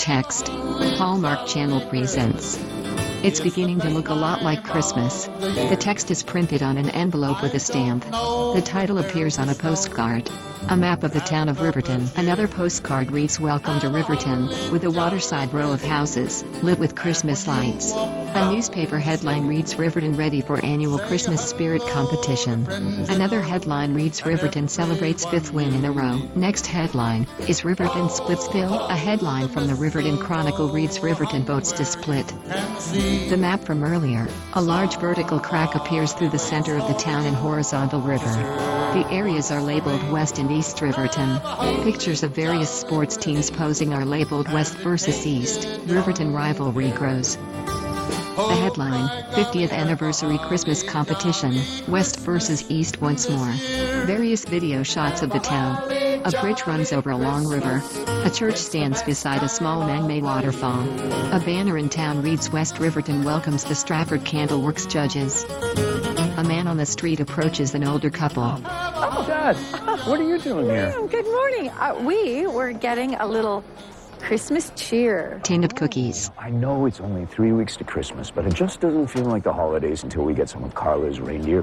Text. Hallmark Channel presents. It's beginning to look a lot like Christmas. The text is printed on an envelope with a stamp. The title appears on a postcard. A map of the town of Riverton. Another postcard reads "Welcome to Riverton," with a waterside row of houses, lit with Christmas lights. A newspaper headline reads "Riverton ready for annual Christmas spirit competition." Another headline reads "Riverton celebrates 5th win in a row." Next headline is "Riverton Splitsville." A headline from the Riverton Chronicle reads "Riverton votes to split." The map from earlier, a large vertical crack appears through the center of the town in horizontal river. The areas are labeled West and East Riverton. Pictures of various sports teams posing are labeled West versus East. Riverton rivalry grows. The headline, 50th Anniversary Christmas Competition, West versus East once more. Various video shots of the town. A bridge runs over a long river. A church stands beside a small man-made waterfall. A banner in town reads "West Riverton welcomes the Stratford Candleworks judges." A man on the street approaches an older couple. Oh, Dad, what are you doing here? Good morning. We were getting a little Christmas cheer. Tin of cookies. I know it's only 3 weeks to Christmas, but it just doesn't feel like the holidays until we get some of Carla's reindeer.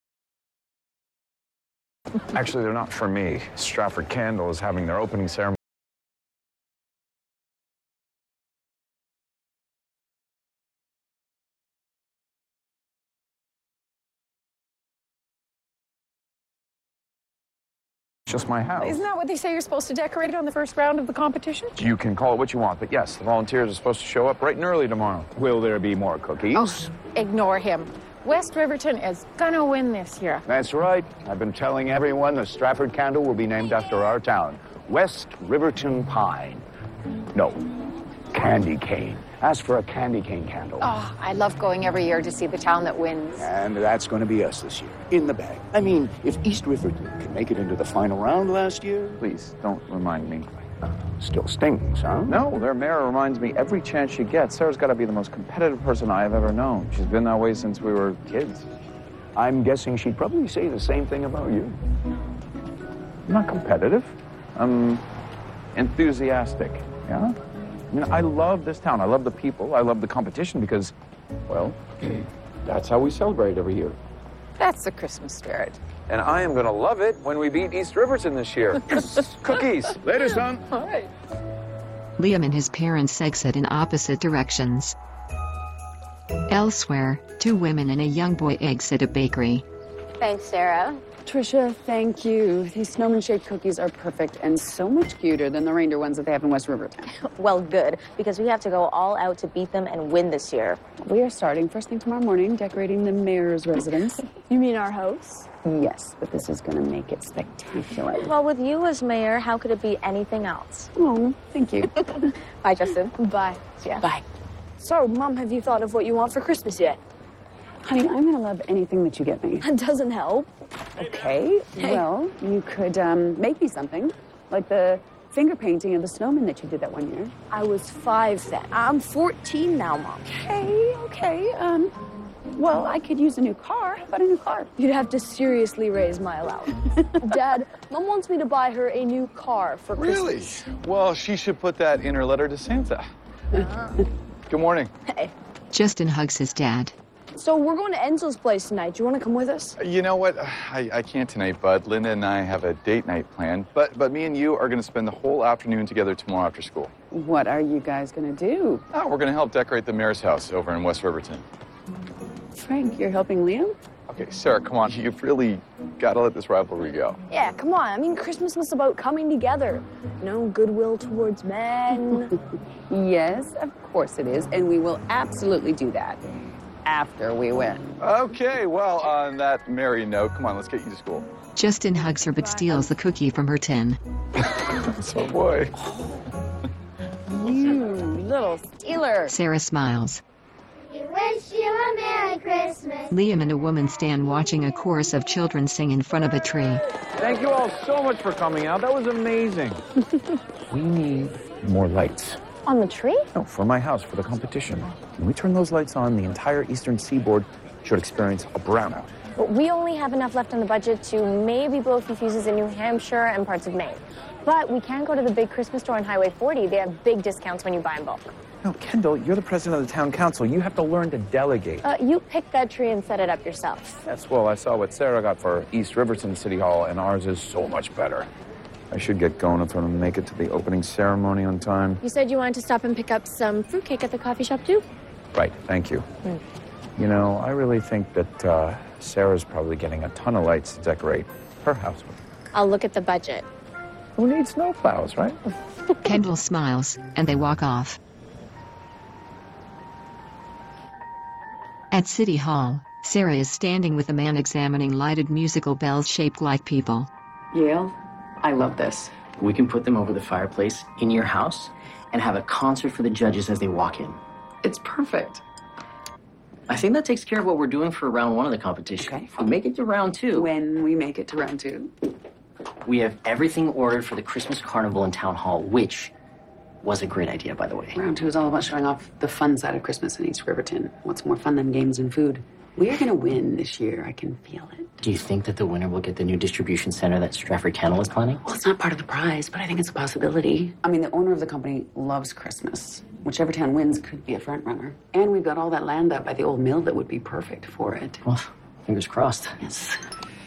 Actually, they're not for me. Stratford Candle is having their opening ceremony. Just my house. Isn't that what they say you're supposed to decorate it on the first round of the competition? You can call it what you want, but yes, the volunteers are supposed to show up bright and early tomorrow. Will there be more cookies? Oh, ignore him. West Riverton is gonna win this year. That's right. I've been telling everyone the Stratford Candle will be named after our town. West Riverton Pine. No, candy cane. Ask for a candy cane candle. Oh, I love going every year to see the town that wins. And that's going to be us this year, in the bag. I mean, if East Riverton could make it into the final round last year... Please, don't remind me. Still stings, huh? No, their mayor reminds me every chance she gets. Sarah's got to be the most competitive person I have ever known. She's been that way since we were kids. I'm guessing she'd probably say the same thing about you. I'm not competitive. I'm enthusiastic, yeah? I mean, I love this town. I love the people. I love the competition because, well, that's how we celebrate every year. That's the Christmas spirit. And I am going to love it when we beat East Riverton this year. Cookies. Later, son. All right. Liam and his parents exit in opposite directions. Elsewhere, 2 women and a young boy exit a bakery. Thanks, Sarah. Tricia, thank you. These snowman-shaped cookies are perfect and so much cuter than the reindeer ones that they have in West Riverton. Well, good, because we have to go all out to beat them and win this year. We are starting first thing tomorrow morning, decorating the mayor's residence. You mean our house? Yes, but this is going to make it spectacular. Well, with you as mayor, how could it be anything else? Oh, thank you. Bye, Justin. Bye. Yeah. Bye. So, Mom, have you thought of what you want for Christmas yet? Honey, I'm going to love anything that you get me. That doesn't help. Okay, well, you could make me something, like the finger painting of the snowman that you did that one year. I was 5 then. I'm 14 now, Mom. Okay, well, I could use a new car. How about a new car? You'd have to seriously raise my allowance. Dad, Mom wants me to buy her a new car for Christmas. Really? Well, she should put that in her letter to Santa. Good morning. Hey. Justin hugs his dad. So we're going to Enzo's place tonight. Do you want to come with us? You know what? I can't tonight, Bud. Linda and I have a date night planned. But me and you are going to spend the whole afternoon together tomorrow after school. What are you guys going to do? Oh, we're going to help decorate the mayor's house over in West Riverton. Frank, you're helping Liam? Okay, Sarah, come on. You've really got to let this rivalry go. Yeah, come on. I mean, Christmas is about coming together. You know, goodwill towards men. Yes, of course it is. And we will absolutely do that after we win. Okay, well, on that merry note, come on, let's get you to school. Justin hugs her but steals the cookie from her tin. Oh, boy. You little stealer. Sarah smiles. We wish you a Merry Christmas. Liam and a woman stand watching a chorus of children sing in front of a tree. Thank you all so much for coming out. That was amazing. We need more lights. On the tree? No, for my house, for the competition. When we turn those lights on, the entire eastern seaboard should experience a brownout. But we only have enough left in the budget to maybe blow a few fuses in New Hampshire and parts of Maine. But we can go to the big Christmas store on Highway 40. They have big discounts when you buy in bulk. No, Kendall, you're the president of the town council. You have to learn to delegate. You pick that tree and set it up yourself. Yes, well, I saw what Sarah got for East Riverton City Hall, and ours is so much better. I should get going if I'm going to make it to the opening ceremony on time. You said you wanted to stop and pick up some fruitcake at the coffee shop, too? Right, thank you. You know, I really think that Sarah's probably getting a ton of lights to decorate her house with. I'll look at the budget. Who needs snowplows, right? Kendall smiles, and they walk off. At City Hall, Sarah is standing with a man examining lighted musical bells shaped like people. Yale, I love this. We can put them over the fireplace in your house and have a concert for the judges as they walk in. It's perfect. I think that takes care of what we're doing for round 1 of the competition. Okay. If we make it to round 2, When we make it to round 2. we have everything ordered for the Christmas carnival in Town Hall, which was a great idea, by the way. Round 2 is all about showing off the fun side of Christmas in East Riverton. What's more fun than games and food? We are going to win this year. I can feel it. Do you think that the winner will get the new distribution center that Stratford Candle is planning? Well, it's not part of the prize, but I think it's a possibility. I mean, the owner of the company loves Christmas. Whichever town wins could be a front runner. And we've got all that land up by the old mill that would be perfect for it. Well, fingers crossed. Yes.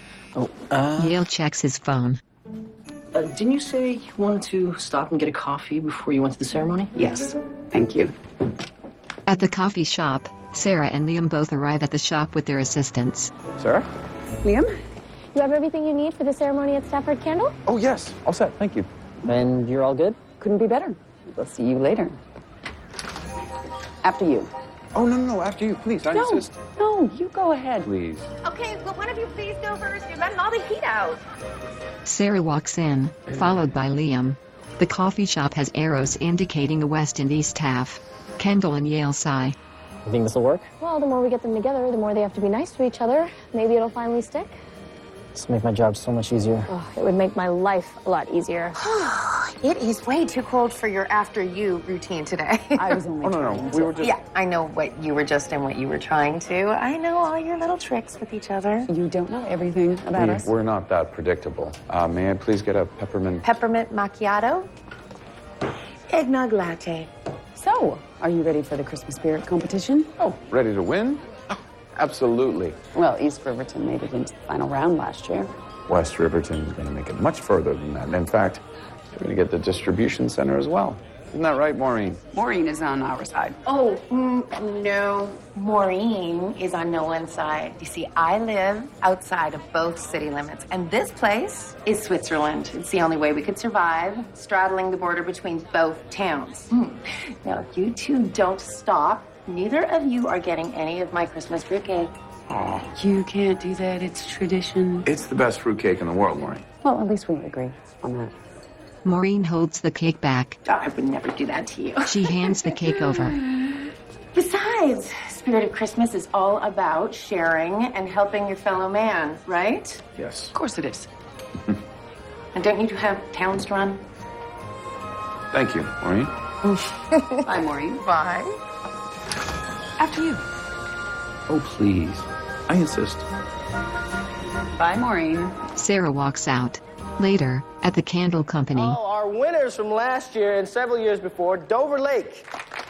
Yale checks his phone. Didn't you say you wanted to stop and get a coffee before you went to the ceremony? Yes. Thank you. At the coffee shop, Sarah and Liam both arrive at the shop with their assistants. Sarah? Liam? You have everything you need for the ceremony at Stafford Candle? Oh, yes. All set. Thank you. And you're all good? Couldn't be better. We'll see you later. After you. Oh, no. After you, please. I insist. No, you go ahead. Please. Okay, will one of you please go first? You're letting all the heat out. Sarah walks in, followed by Liam. The coffee shop has arrows indicating a west and east half. Kendall and Yale sigh. You think this will work? Well, the more we get them together, the more they have to be nice to each other. Maybe it'll finally stick. This make my job so much easier. Oh, it would make my life a lot easier. It is way too cold for your after you routine today. I was only No. trying We were just... Yeah, I know what you were just and what you were trying to. I know all your little tricks with each other. You don't know everything about us. We're not that predictable. May I please get a peppermint... Peppermint macchiato, eggnog latte. So, are you ready for the Christmas spirit competition? Oh, ready to win? Oh, absolutely. Well, East Riverton made it into the final round last year. West Riverton is going to make it much further than that. In fact, we're going to get the distribution center as well. Isn't that right, Maureen? Maureen is on our side. Oh, no. Maureen is on no one's side. You see, I live outside of both city limits, and this place is Switzerland. It's the only way we could survive, straddling the border between both towns. Now, if you two don't stop, neither of you are getting any of my Christmas fruitcake. You can't do that. It's tradition. It's the best fruitcake in the world, Maureen. Well, at least we agree on that. Maureen holds the cake back. I would never do that to you. She hands the cake over. Besides, Spirit of Christmas is all about sharing and helping your fellow man, right? Yes. Of course it is. And don't you have towns to run? Thank you, Maureen. Bye, Maureen. Bye. After you. Oh, please. I insist. Bye, Maureen. Sarah walks out. Later, at the candle company. Oh, our winners from last year and several years before, Dover Lake.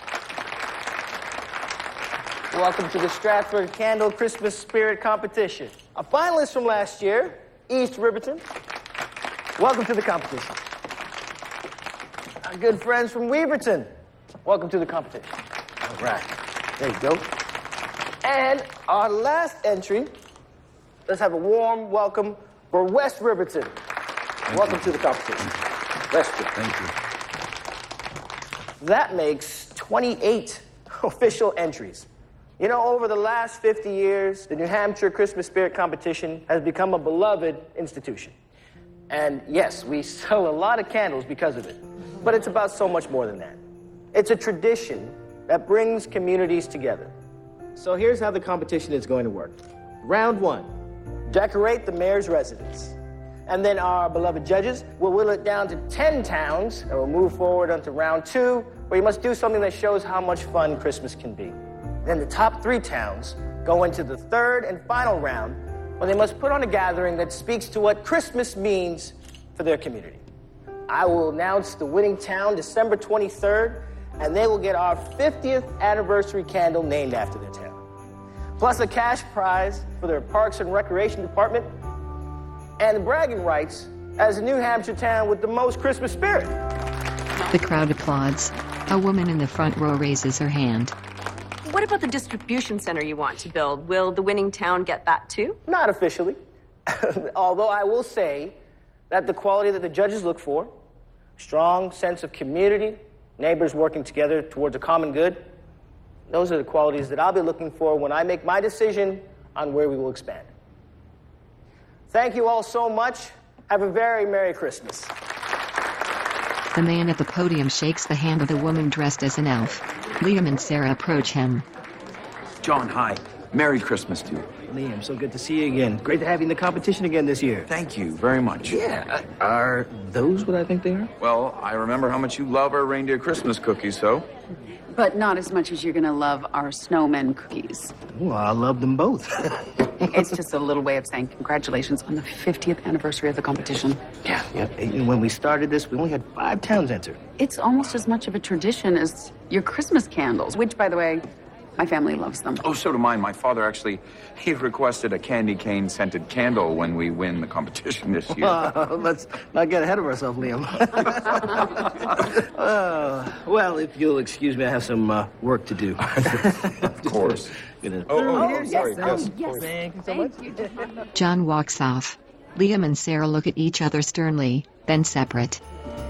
Welcome to the Stratford Candle Christmas Spirit Competition. Our finalists from last year, East Riverton. Welcome to the competition. Our good friends from Weaverton. Welcome to the competition. All right. There you go. And our last entry, let's have a warm welcome for West Riverton. Welcome to the competition. West Riverton. Thank you. That makes 28 official entries. You know, over the last 50 years, the New Hampshire Christmas Spirit Competition has become a beloved institution. And yes, we sell a lot of candles because of it. But it's about so much more than that. It's a tradition that brings communities together. So here's how the competition is going to work. Round 1, decorate the mayor's residence. And then our beloved judges will whittle it down to 10 towns, and we'll move forward onto round 2, where you must do something that shows how much fun Christmas can be. Then the top 3 towns go into the 3rd and final round, where they must put on a gathering that speaks to what Christmas means for their community. I will announce the winning town December 23rd, and they will get our 50th anniversary candle named after their town. Plus a cash prize for their Parks and Recreation Department, and the bragging rights as the New Hampshire town with the most Christmas spirit. The crowd applauds. A woman in the front row raises her hand. What about the distribution center you want to build? Will the winning town get that too? Not officially. Although I will say that the quality that the judges look for, strong sense of community, neighbors working together towards a common good, those are the qualities that I'll be looking for when I make my decision on where we will expand. Thank you all so much. Have a very Merry Christmas. The man at the podium shakes the hand of the woman dressed as an elf. Liam and Sarah approach him. John, hi. Merry Christmas to you. Liam, so good to see you again. Great to have you in the competition again this year. Thank you very much. Yeah. Are those what I think they are? Well, I remember how much you love our reindeer Christmas cookies, so... But not as much as you're gonna love our snowman cookies. Well, I love them both. It's just a little way of saying congratulations on the 50th anniversary of the competition. Yeah. And when we started this, we only had 5 towns enter. It's almost as much of a tradition as your Christmas candles, which, by the way, my family loves them. Oh, so do mine. My father actually, he requested a candy cane scented candle when we win the competition this year. Let's not get ahead of ourselves, Liam. Well, if you'll excuse me, I have some work to do. Of course. Sorry. Yes. Thank you so much. John walks off. Liam and Sarah look at each other sternly, then separate.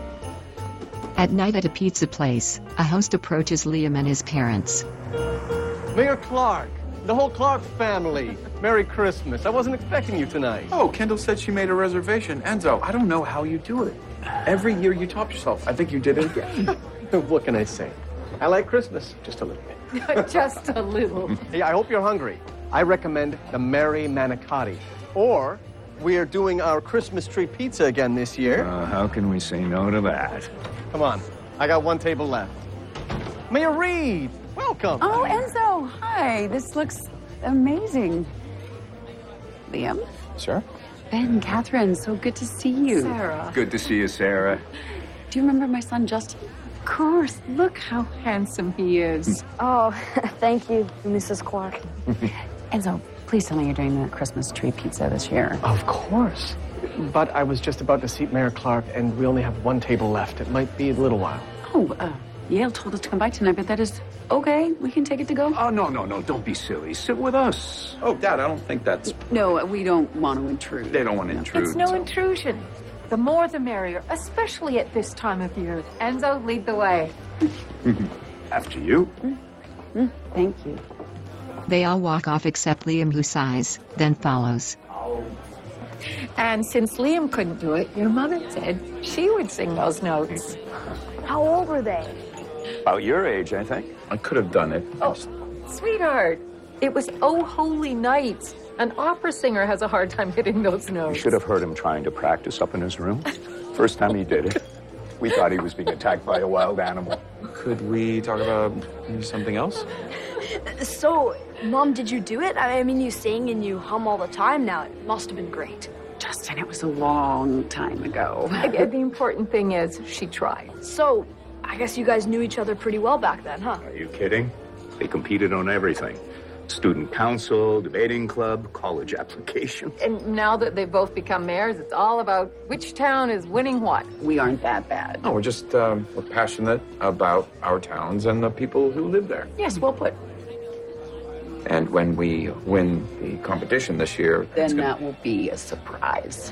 At night at a pizza place, a host approaches Liam and his parents. Mayor Clark, the whole Clark family, Merry Christmas. I wasn't expecting you tonight. Oh, Kendall said she made a reservation. Enzo, I don't know how you do it. Every year you top yourself. I think you did it again. What can I say? I like Christmas, just a little bit. Just a little. Hey, I hope you're hungry. I recommend the Merry Manicotti. Or we are doing our Christmas tree pizza again this year. How can we say no to that? Come on, I got one table left. Mayor Reed, welcome. Oh, Enzo, hi. This looks amazing. Liam? Sure. Ben, Catherine, so good to see you. Sarah. Good to see you, Sarah. Do you remember my son, Justin? Of course. Look how handsome he is. Oh, thank you, Mrs. Clark. Enzo, please tell me you're doing the Christmas tree pizza this year. Of course. But I was just about to seat Mayor Clark, and we only have one table left. It might be a little while. Oh, Yale told us to come by tonight, but that is okay. We can take it to go. Oh, no. Don't be silly. Sit with us. Oh, Dad, I don't think that's... No, we don't want to intrude. They don't want to intrude. It's no intrusion. The more the merrier, especially at this time of year. Enzo, lead the way. After you. Thank you. They all walk off except Liam, who sighs, then follows. And since Liam couldn't do it, your mother said she would sing those notes. How old were they? About your age, I think. I could have done it. Oh, sweetheart, it was Oh Holy Night. An opera singer has a hard time hitting those notes. You should have heard him trying to practice up in his room. First time he did it, we thought he was being attacked by a wild animal. Could we talk about something else? So, Mom, did you do it? I mean, you sing and you hum all the time now. It must have been great. Justin, it was a long time ago. The important thing is she tried. So, I guess you guys knew each other pretty well back then, huh? Are you kidding? They competed on everything. Student council, debating club, college application. And now that they've both become mayors, it's all about which town is winning what. We aren't that bad. No, we're just we're passionate about our towns and the people who live there. Yes, well put. And when we win the competition this year... Then that will be a surprise.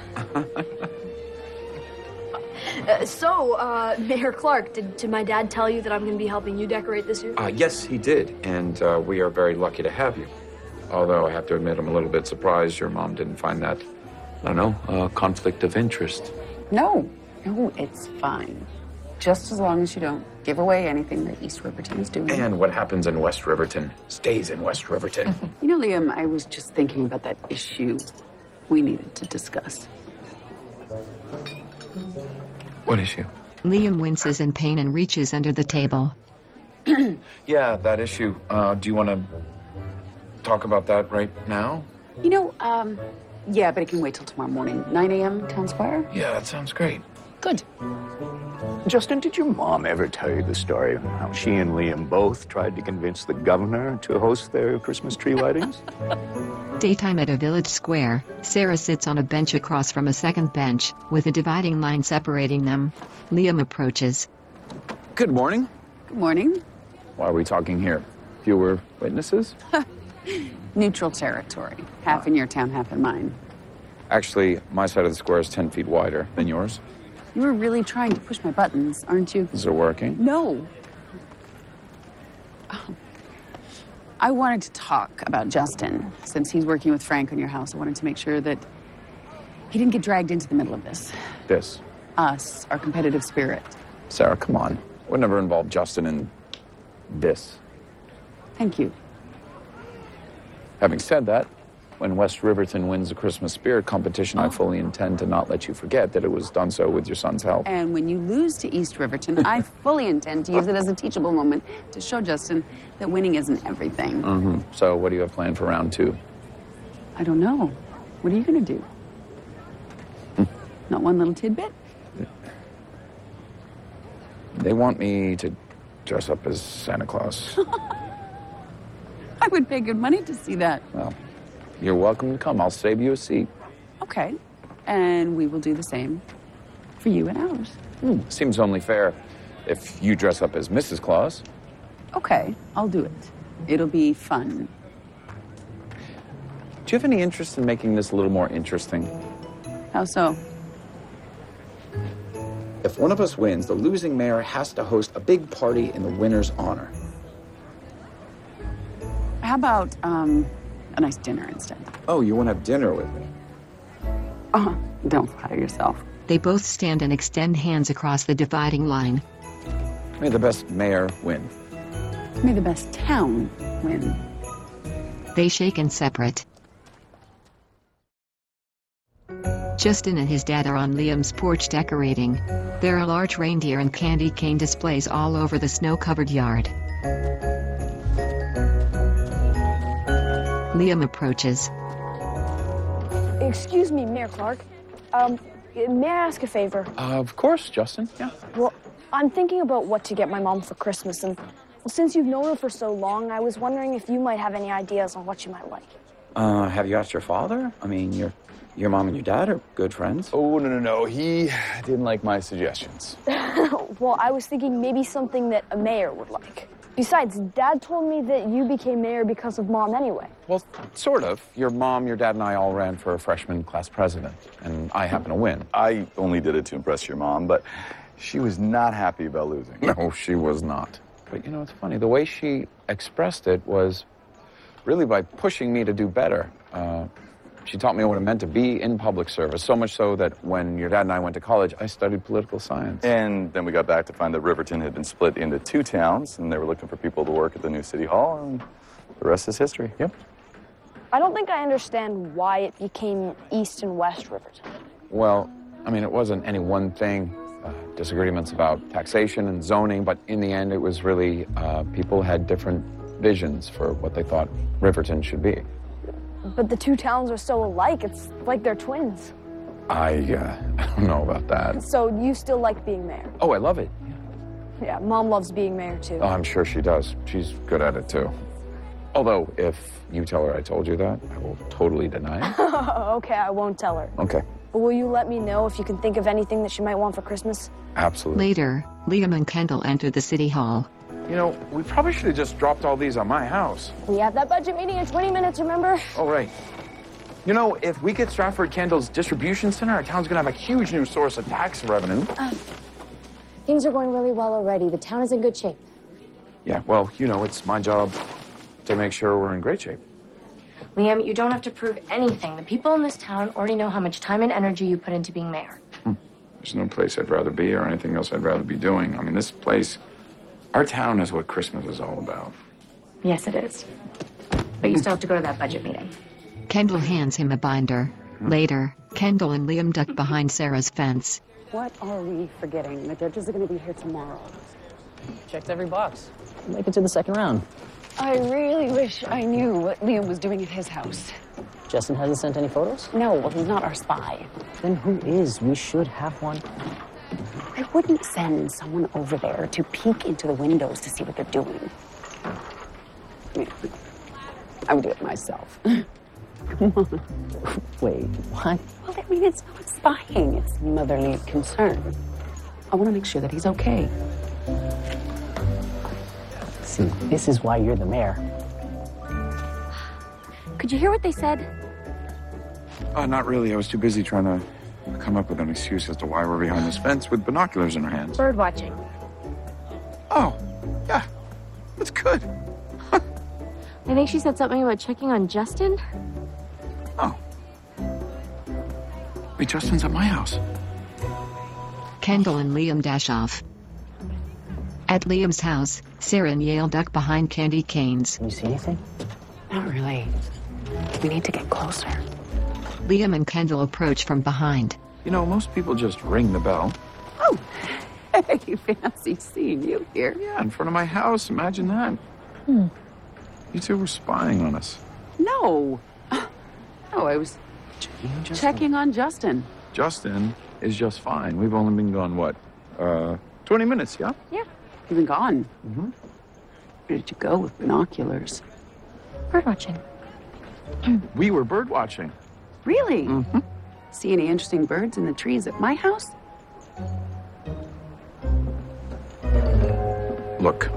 Mayor Clark, did my dad tell you that I'm going to be helping you decorate this year? Yes, he did. And we are very lucky to have you. Although I have to admit I'm a little bit surprised your mom didn't find that, I don't know, a conflict of interest. No, it's fine. Just as long as you don't give away anything that East Riverton is doing. And what happens in West Riverton stays in West Riverton. You know, Liam, I was just thinking about that issue we needed to discuss. What issue? Liam winces in pain and reaches under the table. Yeah, that issue. Do you want to talk about that right now? You know, yeah, but it can wait till tomorrow morning. 9 a.m., Town Square? Yeah, that sounds great. Good. Justin, did your mom ever tell you the story of how she and Liam both tried to convince the governor to host their Christmas tree lightings? Daytime at a village square, Sarah sits on a bench across from a second bench, with a dividing line separating them. Liam approaches. Good morning. Good morning. Why are we talking here? Fewer witnesses? Neutral territory. Half in your town, half in mine. Actually, my side of the square is 10 feet wider than yours. You were really trying to push my buttons, aren't you? Is it working? No. I wanted to talk about Justin. Since he's working with Frank on your house, I wanted to make sure that he didn't get dragged into the middle of this. This? Us, our competitive spirit. Sarah, come on. Would never involve Justin in this. Thank you. Having said that, when West Riverton wins the Christmas spirit competition, I fully intend to not let you forget that it was done so with your son's help. And when you lose to East Riverton, I fully intend to use it as a teachable moment to show Justin that winning isn't everything. Mm-hmm. So what do you have planned for round 2? I don't know. What are you going to do? Not one little tidbit? They want me to dress up as Santa Claus. I would pay good money to see that. Well, you're welcome to come. I'll save you a seat. Okay. And we will do the same for you and ours. Seems only fair if you dress up as Mrs. Claus. Okay, I'll do it. It'll be fun. Do you have any interest in making this a little more interesting? How so? If one of us wins, the losing mayor has to host a big party in the winner's honor. How about, a nice dinner instead? Oh, you want to have dinner with me? Don't flatter yourself. They both stand and extend hands across the dividing line. May the best mayor win. May the best town win. They shake and separate. Justin and his dad are on Liam's porch decorating. There are large reindeer and candy cane displays all over the snow-covered yard. Liam approaches. Excuse me, Mayor Clark. May I ask a favor? Of course, Justin. Yeah. Well, I'm thinking about what to get my mom for Christmas, and since you've known her for so long, I was wondering if you might have any ideas on what she might like. Have you asked your father? I mean, your mom and your dad are good friends. Oh, no. He didn't like my suggestions. Well, I was thinking maybe something that a mayor would like. Besides, Dad told me that you became mayor because of Mom anyway. Well, sort of. Your mom, your dad, and I all ran for freshman class president, and I happen to win. I only did it to impress your mom, but she was not happy about losing. No, she was not. But you know, it's funny. The way she expressed it was really by pushing me to do better. She taught me what it meant to be in public service, so much so that when your dad and I went to college, I studied political science. And then we got back to find that Riverton had been split into 2 towns, and they were looking for people to work at the new city hall, and the rest is history. Yep. I don't think I understand why it became East and West Riverton. Well, I mean, it wasn't any one thing. Disagreements about taxation and zoning, but in the end, it was really people had different visions for what they thought Riverton should be. But the 2 towns are so alike, it's like they're twins. I don't know about that. So you still like being mayor? Oh, I love it. Yeah, Mom loves being mayor too. Oh, I'm sure she does. She's good at it too. Although, if you tell her I told you that, I will totally deny it. Okay, I won't tell her. Okay. But will you let me know if you can think of anything that she might want for Christmas? Absolutely. Later, Liam and Kendall enter the city hall. You know, we probably should have just dropped all these on my house. We have that budget meeting in 20 minutes, remember? Oh, right. You know, if we get Stratford Kendall's distribution center, our town's gonna have a huge new source of tax revenue. Things are going really well already. The town is in good shape. Yeah, well, you know, it's my job to make sure we're in great shape. Liam, you don't have to prove anything. The people in this town already know how much time and energy you put into being mayor. There's no place I'd rather be or anything else I'd rather be doing. I mean, this place, our town is what Christmas is all about. Yes, it is. But you still have to go to that budget meeting. Kendall hands him a binder. Later, Kendall and Liam duck behind Sarah's fence. What are we forgetting? The judges are going to be here tomorrow. Checked every box. Make it to the second round. I really wish I knew what Liam was doing at his house. Justin hasn't sent any photos? No, well, he's not our spy. Then who is? We should have one. I wouldn't send someone over there to peek into the windows to see what they're doing. I mean, I would do it myself. Come on. Wait, what? Well, I mean, it's not spying. It's motherly concern. I want to make sure that he's okay. See, this is why you're the mayor. Could you hear what they said? Not really. I was too busy trying to come up with an excuse as to why we're behind this fence with binoculars in our hands. Bird watching. Oh, yeah. That's good. I think she said something about checking on Justin. Oh. Wait, Justin's at my house. Kendall and Liam dash off. At Liam's house, Sarah and Yale duck behind candy canes. Can you see anything? Not really. We need to get closer. Liam and Kendall approach from behind. You know, most people just ring the bell. Oh, hey, fancy seeing you here. Yeah, in front of my house. Imagine that. You two were spying on us. No. No, I was checking on Justin. Justin is just fine. We've only been gone, what, 20 minutes, yeah? Yeah. You've been gone. Mm-hmm. Where did you go with binoculars? Bird watching. We were bird watching. Really? Mm-hmm. See any interesting birds in the trees at my house? Look.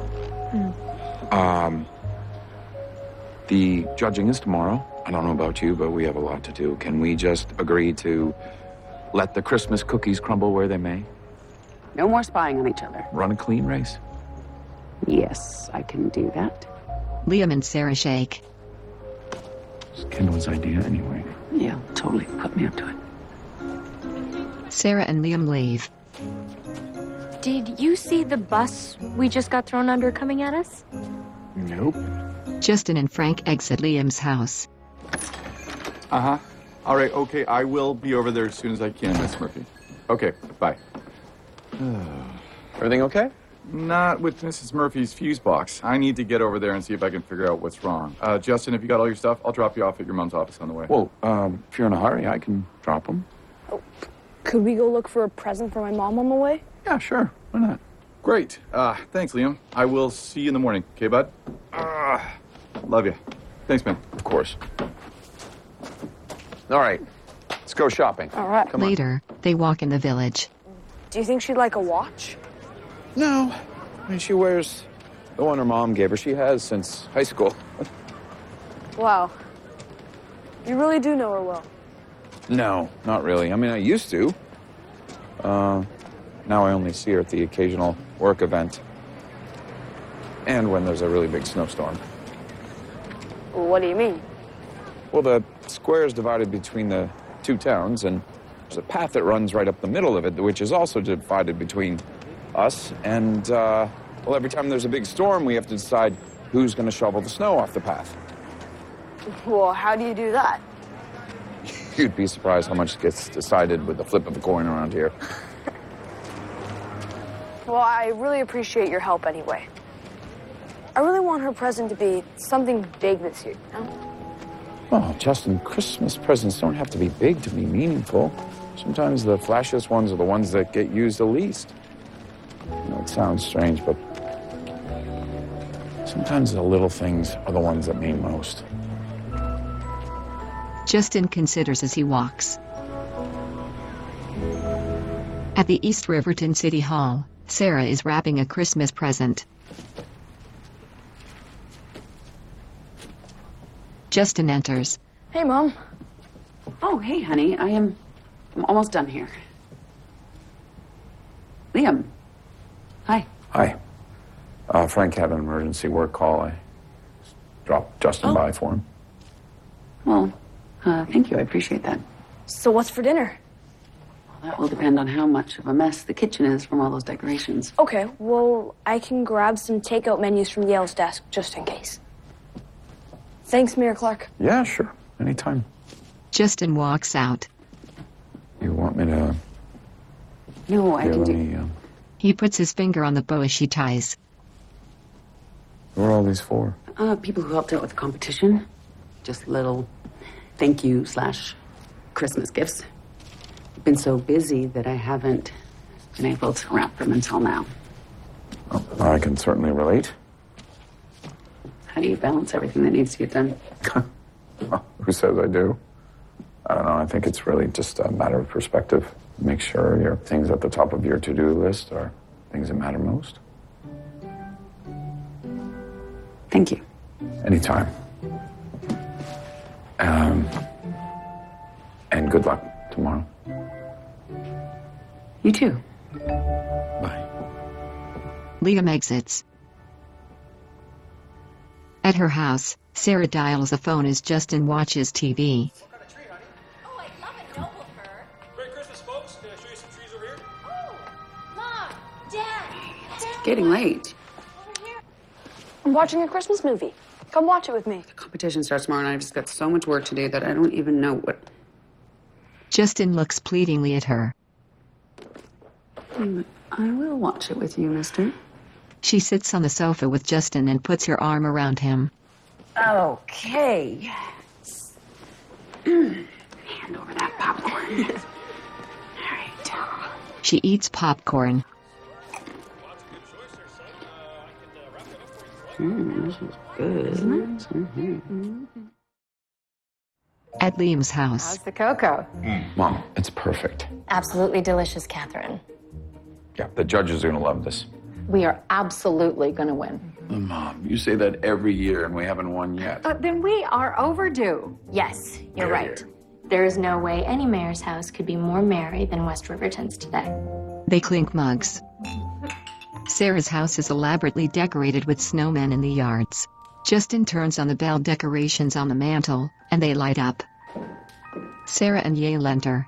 The judging is tomorrow. I don't know about you, but we have a lot to do. Can we just agree to let the Christmas cookies crumble where they may? No more spying on each other. Run a clean race? Yes, I can do that. Liam and Sarah shake. It's Kendall's idea anyway. Yeah, totally. Put me up to it. Sarah and Liam leave. Did you see the bus we just got thrown under coming at us? Nope. Justin and Frank exit Liam's house. Uh-huh. All right, okay, I will be over there as soon as I can, Miss Murphy. Okay, bye. Everything okay? Not with Mrs. Murphy's fuse box. I need to get over there and see if I can figure out what's wrong. Justin, if you got all your stuff, I'll drop you off at your mom's office on the way. Well, if you're in a hurry, I can drop them. Could we go look for a present for my mom on the way? Yeah, sure. Why not? Great. Thanks, Liam. I will see you in the morning. Okay, bud? Love you. Thanks, man. Of course. All right. Let's go shopping. All right. Come on. Later, they walk in the village. Do you think she'd like a watch? No. I mean, she wears the one her mom gave her. She has since high school. Wow. You really do know her well. No, not really. I mean, I used to. Now I only see her at the occasional work event. And when there's a really big snowstorm. What do you mean? Well, the square is divided between the two towns, and there's a path that runs right up the middle of it, which is also divided between us. And, well, every time there's a big storm, we have to decide who's going to shovel the snow off the path. Well, how do you do that? You'd be surprised how much gets decided with the flip of a coin around here. Well, I really appreciate your help anyway. I really want her present to be something big this year, you know? Oh, Justin, Christmas presents don't have to be big to be meaningful. Sometimes the flashiest ones are the ones that get used the least. You know, it sounds strange, but sometimes the little things are the ones that mean most. Justin considers as he walks. At the East Riverton City Hall, Sarah is wrapping a Christmas present. Justin enters. Hey, Mom. Oh, hey, honey. I'm almost done here. Liam. Hi. Hi. Frank had an emergency work call. I dropped Justin by for him. Well, thank you. I appreciate that. So what's for dinner? Well, that will depend on how much of a mess the kitchen is from all those decorations. Okay, well, I can grab some takeout menus from Yale's desk, just in case. Thanks, Mayor Clark. Yeah, sure. Anytime. Justin walks out. You want me to... No, I can do... He puts his finger on the bow she ties. Who are all these for? People who helped out with the competition. Just little thank you / Christmas gifts. I've been so busy that I haven't been able to wrap them until now. Well, I can certainly relate. How do you balance everything that needs to get done? Well, who says I do? I don't know. I think it's really just a matter of perspective. Make sure your things at the top of your to-do list are things that matter most. Thank you. Anytime. And good luck tomorrow. You too. Liam exits. At her house, Sarah dials a phone as Justin watches TV. It's getting late. I'm watching a Christmas movie. Come watch it with me. The competition starts tomorrow, and I've just got so much work to do that I don't even know what... Justin looks pleadingly at her. I will watch it with you, mister. She sits on the sofa with Justin and puts her arm around him. Okay. Hand over that popcorn. All right. She eats popcorn. This is good, isn't it? At Liam's house. How's the cocoa? Mom, it's perfect. Absolutely delicious, Catherine. Yeah, the judges are going to love this. We are absolutely going to win. Mom, you say that every year and we haven't won yet. Then we are overdue. Yes, you're Here, right. here. There is no way any mayor's house could be more merry than West Riverton's today. They clink mugs. Sarah's house is elaborately decorated with snowmen in the yards. Justin turns on the bell decorations on the mantle, and they light up. Sarah and Yael enter.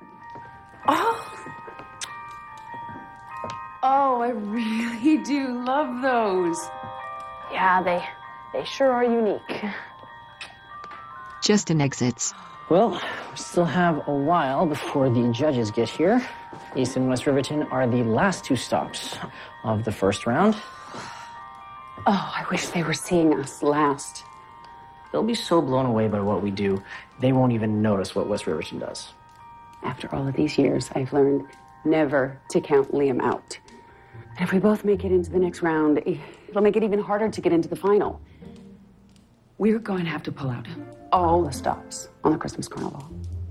Oh, I really do love those. Yeah, they sure are unique. Justin exits. Well, we still have a while before the judges get here. East and West Riverton are the last two stops of the first round. Oh, I wish they were seeing us last. They'll be so blown away by what we do, they won't even notice what West Riverton does. After all of these years, I've learned never to count Liam out. And if we both make it into the next round, it'll make it even harder to get into the final. We're going to have to pull out all the stops on the Christmas Carnival.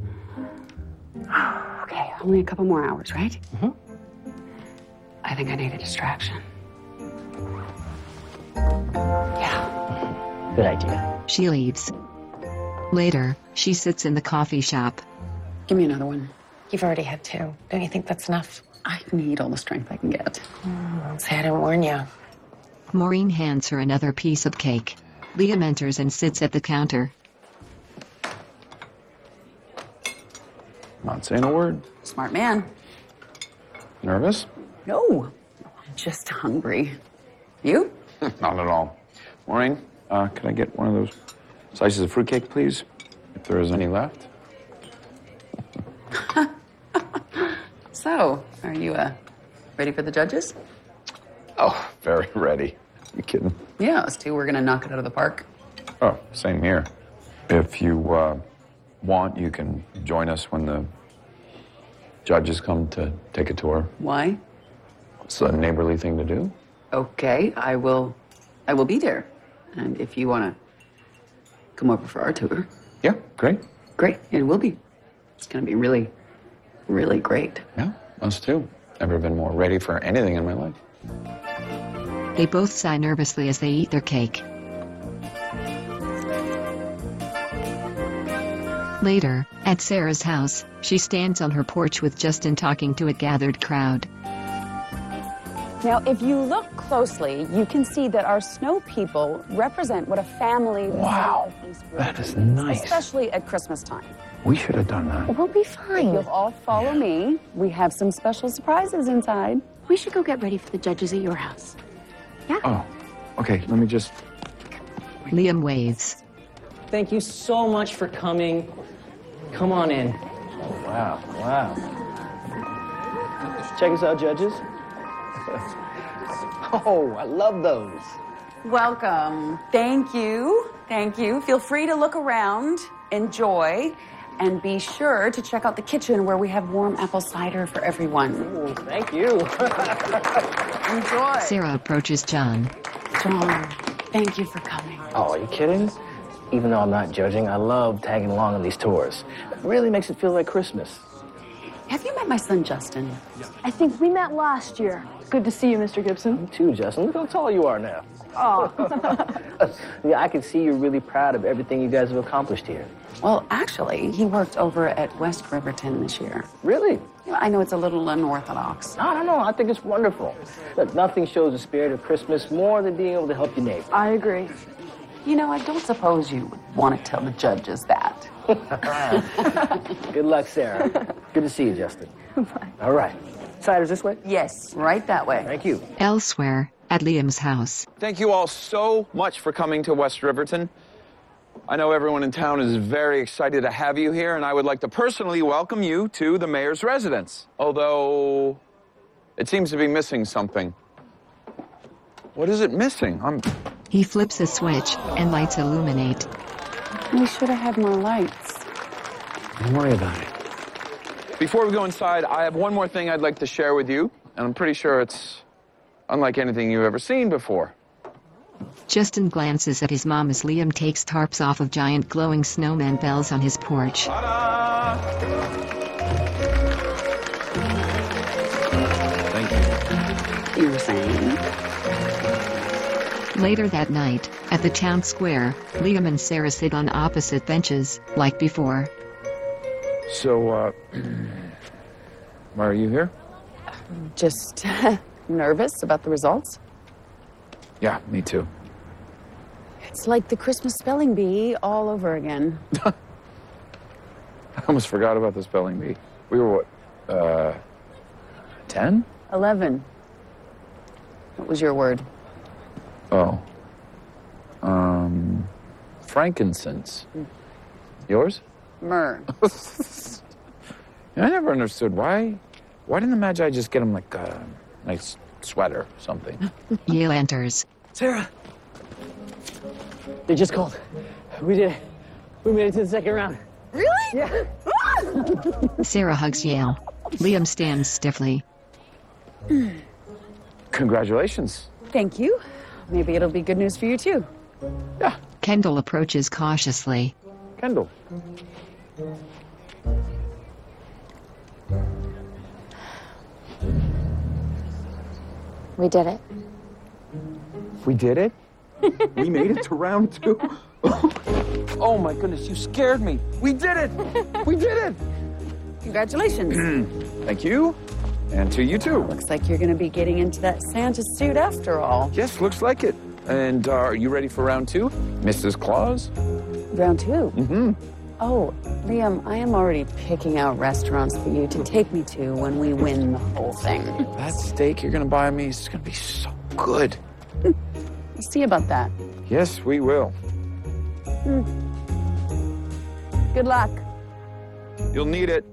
Okay, only a couple more hours, right? Mm-hmm. I think I need a distraction. Good idea. She leaves. Later, she sits in the coffee shop. Give me another one. You've already had 2. Don't you think that's enough? I need all the strength I can get. Don't say I didn't warn you. Maureen hands her another piece of cake. Liam enters and sits at the counter. Not saying a word. Smart man. Nervous? No, I'm just hungry. You? Not at all. Maureen, can I get one of those slices of fruitcake, please? If there is any left. So, are you ready for the judges? Oh, very ready. You kidding? Yeah, us two. We're gonna knock it out of the park. Oh, same here. If you want, you can join us when the judges come to take a tour. Why? It's a neighborly thing to do. Okay, I will be there. And if you want to come over for our tour. Yeah, great. Great, it will be. It's gonna be really, really great. Yeah, us too. Never been more ready for anything in my life. They both sigh nervously as they eat their cake. Later, at Sarah's house, she stands on her porch with Justin talking to a gathered crowd. Now, if you look closely, you can see that our snow people represent what a family would Wow, that is nice. Especially at Christmas time. We should have done that. We'll be fine. If you'll all follow me, we have some special surprises inside. We should go get ready for the judges at your house. Yeah? Oh, okay, let me just... Liam waves. Thank you so much for coming. Come on in. Oh, wow, wow. Check us out, judges. Oh, I love those. Welcome. Thank you. Thank you. Feel free to look around, enjoy. And be sure to check out the kitchen where we have warm apple cider for everyone. Ooh, thank you. Enjoy. Sarah approaches John. John, thank you for coming. Oh, are you kidding? Even though I'm not judging, I love tagging along on these tours. It really makes it feel like Christmas. Have you met my son, Justin? I think we met last year. Good to see you, Mr. Gibson. You too, Justin. Look how tall you are now. Oh. Yeah, I can see you're really proud of everything you guys have accomplished here. Well, actually, he worked over at West Riverton this year. Really? I know it's a little unorthodox. No. I think it's wonderful. Look, nothing shows the spirit of Christmas more than being able to help your neighbor. I agree. You know, I don't suppose you would want to tell the judges that. Good luck, Sarah. Good to see you, Justin. Bye. All right. Cider's this way? Yes, right that way. Thank you. Elsewhere, at Liam's house. Thank you all so much for coming to West Riverton. I know everyone in town is very excited to have you here, and I would like to personally welcome you to the mayor's residence. Although, it seems to be missing something. What is it missing? He flips a switch, and lights illuminate. We should have had more lights. Don't worry about it. Before we go inside, I have one more thing I'd like to share with you, and I'm pretty sure it's unlike anything you've ever seen before. Justin glances at his mom as Liam takes tarps off of giant glowing snowman bells on his porch. Thank you. You were saying? Later that night, at the town square, Liam and Sarah sit on opposite benches, like before. So, why are you here? Just nervous about the results. Yeah, me too. It's like the Christmas spelling bee all over again. I almost forgot about the spelling bee. We were what, 10? 11. What was your word? Oh. Frankincense. Yours? Myrrh. I never understood why didn't the Magi just get him like a nice sweater or something? Yale enters. Sarah! They just called. We did it. We made it to the second round. Really? Yeah. Sarah hugs Yale. Liam stands stiffly. Congratulations. Thank you. Maybe it'll be good news for you, too. Yeah. Kendall approaches cautiously. Kendall. We did it. We did it? We made it to round 2? Oh my goodness, you scared me. We did it! We did it! Congratulations. Thank you. And to you too. Looks like you're going to be getting into that Santa suit after all. Yes, looks like it. And are you ready for round 2? Mrs. Claus? Round 2? Mm-hmm. Oh, Liam, I am already picking out restaurants for you to take me to when we win the whole thing. That steak you're going to buy me is going to be so good. We'll see about that. Yes, we will. Good luck. You'll need it.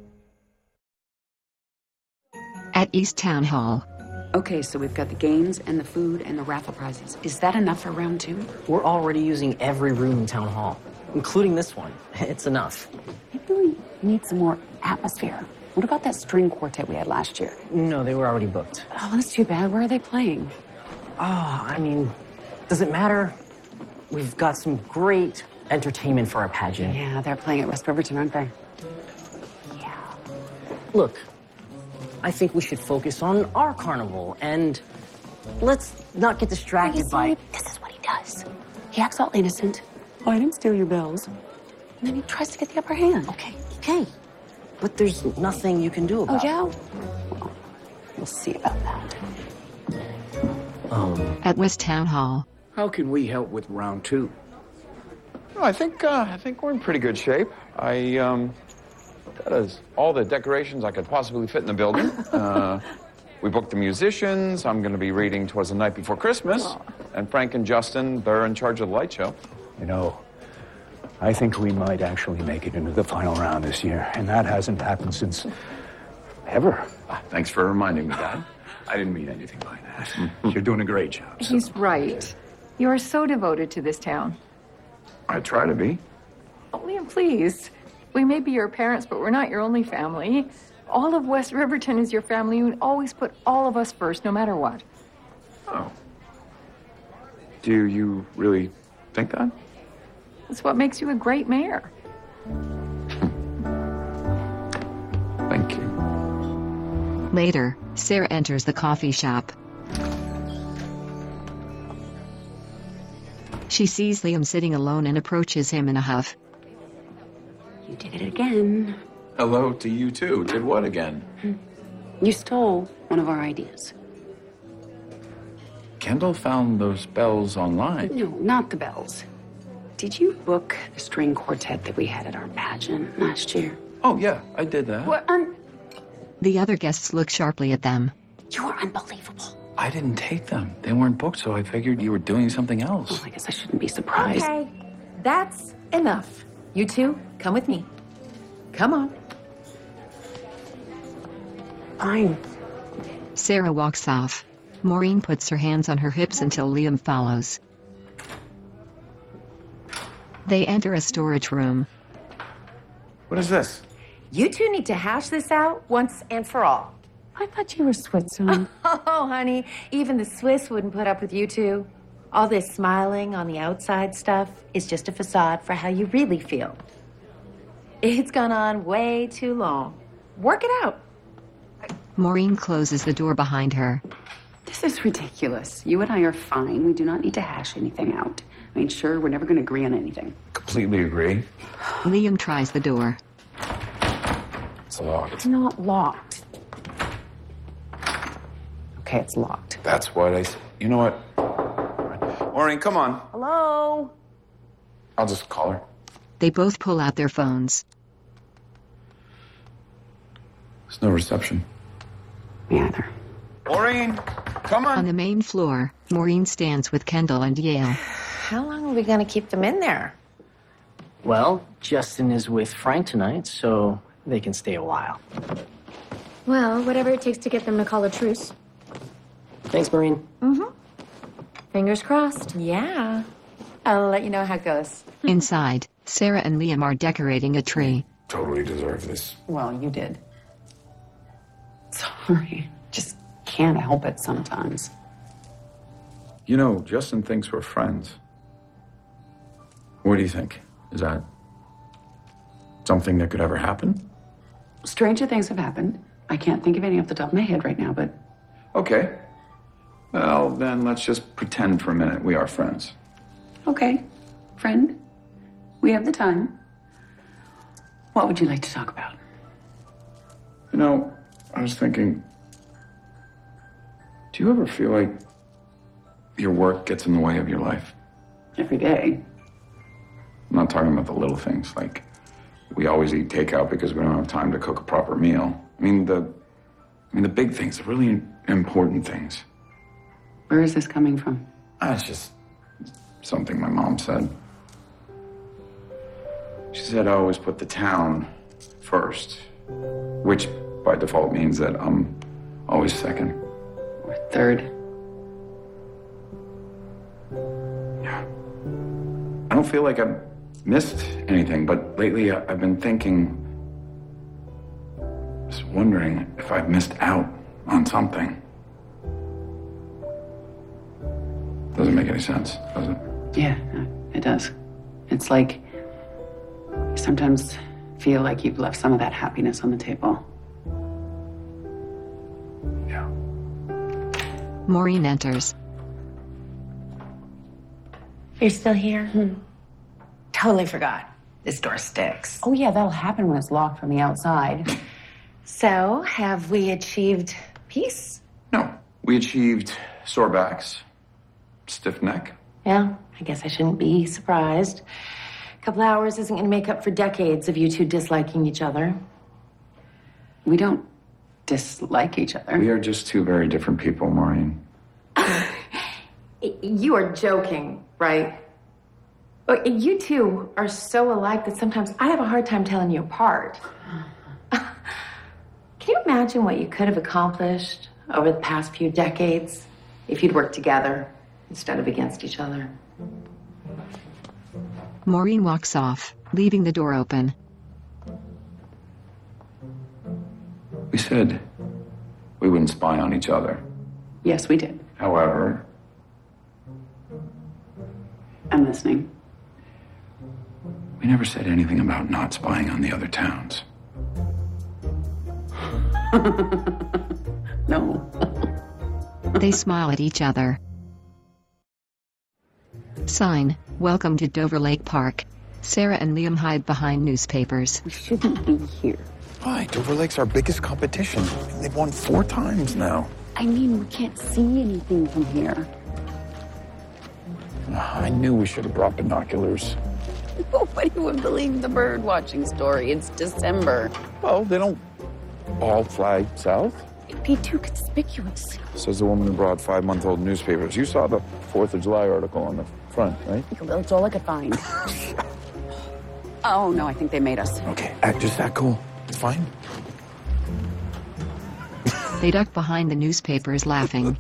At East Town Hall. Okay, so we've got the games and the food and the raffle prizes. Is that enough for round 2? We're already using every room in Town Hall, including this one. It's enough. Maybe we need some more atmosphere. What about that string quartet we had last year? No, they were already booked. Oh, that's too bad. Where are they playing? Oh, I mean, does it matter? We've got some great entertainment for our pageant. Yeah, they're playing at West Riverton, aren't they? Yeah. Look, I think we should focus on our carnival, and let's not get distracted by... This is what he does. He acts all innocent. Oh, I didn't steal your bells. And then he tries to get the upper hand. Okay. But there's nothing you can do about it. Oh, yeah? Well, we'll see about that. At West Town Hall. How can we help with round 2? No, I think we're in pretty good shape. That is all the decorations I could possibly fit in the building. We booked the musicians. I'm going to be reading "'Twas the Night Before Christmas." And Frank and Justin, they're in charge of the light show. You know, I think we might actually make it into the final round this year, and that hasn't happened since ever. Thanks for reminding me, Dad. I didn't mean anything by that. You're doing a great job. So. He's right. You are so devoted to this town. I try to be. Oh, Liam, please. We may be your parents, but we're not your only family. All of West Riverton is your family. You always put all of us first, no matter what. Oh. Do you really think that? That's what makes you a great mayor. Thank you. Later, Sarah enters the coffee shop. She sees Liam sitting alone and approaches him in a huff. You did it again. Hello to you too. Did what again? You stole one of our ideas. Kendall found those bells online. No, not the bells. Did you book the string quartet that we had at our pageant last year? Oh, yeah, I did that. What? The other guests look sharply at them. You are unbelievable. I didn't take them. They weren't booked, so I figured you were doing something else. Well, I guess I shouldn't be surprised. Okay, that's enough. You two, come with me. Come on. Fine. Sarah walks off. Maureen puts her hands on her hips until Liam follows. They enter a storage room. What is this? You two need to hash this out once and for all. I thought you were Switzerland. Oh, honey, even the Swiss wouldn't put up with you two. All this smiling on the outside stuff is just a facade for how you really feel. It's gone on way too long. Work it out. Maureen closes the door behind her. This is ridiculous. You and I are fine. We do not need to hash anything out. I mean, sure, we're never going to agree on anything. Completely agree. Liam tries the door. It's locked. It's not locked. Okay, it's locked. That's what I said. You know what? Maureen, come on. Hello? I'll just call her. They both pull out their phones. There's no reception. Me either. Maureen, come on. On the main floor, Maureen stands with Kendall and Yale. How long are we going to keep them in there? Well, Justin is with Frank tonight, so they can stay a while. Well, whatever it takes to get them to call a truce. Thanks, Maureen. Mm-hmm. Fingers crossed. Yeah. I'll let you know how it goes. Inside, Sarah and Liam are decorating a tree. Totally deserve this. Well, you did. Sorry. Just can't help it sometimes. You know, Justin thinks we're friends. What do you think? Is that something that could ever happen? Stranger things have happened. I can't think of any off the top of my head right now, but... Okay. Well, then let's just pretend for a minute we are friends. Okay. Friend, we have the time. What would you like to talk about? You know, I was thinking, do you ever feel like your work gets in the way of your life? Every day. I'm not talking about the little things, like we always eat takeout because we don't have time to cook a proper meal. I mean the big things, the really important things. Where is this coming from? It's just something my mom said. She said I always put the town first, which by default means that I'm always second. Or third. Yeah. I don't feel like I've missed anything, but lately I've been thinking, just wondering if I've missed out on something. Doesn't make any sense, does it? Yeah, no, it does. It's like you sometimes feel like you've left some of that happiness on the table. Yeah. Maureen enters. You're still here? Totally forgot. This door sticks. Oh yeah, that'll happen when it's locked from the outside. So, have we achieved peace? No, we achieved sore backs, stiff neck. Yeah, I guess I shouldn't be surprised. A couple hours isn't going to make up for decades of you two disliking each other. We don't dislike each other. We are just two very different people, Maureen. You are joking, right? You two are so alike that sometimes I have a hard time telling you apart. Can you imagine what you could have accomplished over the past few decades if you'd worked together instead of against each other? Maureen walks off, leaving the door open. said we wouldn't spy on each other. Yes, we did. However, I'm listening. we never said anything about not spying on the other towns. No. They smile at each other. Sign, welcome to Dover Lake Park. Sarah and Liam hide behind newspapers. We shouldn't be here. Why? Dover Lake's our biggest competition. They've won 4 times now. I mean, we can't see anything from here. I knew we should have brought binoculars. Nobody would believe the bird watching story. It's December. Well, they don't all fly south. It'd be too conspicuous. Says the woman who brought 5-month-old newspapers. You saw the 4th of July article on the front, right? Well, that's all I could find. Oh, no, I think they made us. Okay, just act cool. It's fine. They duck behind the newspapers laughing.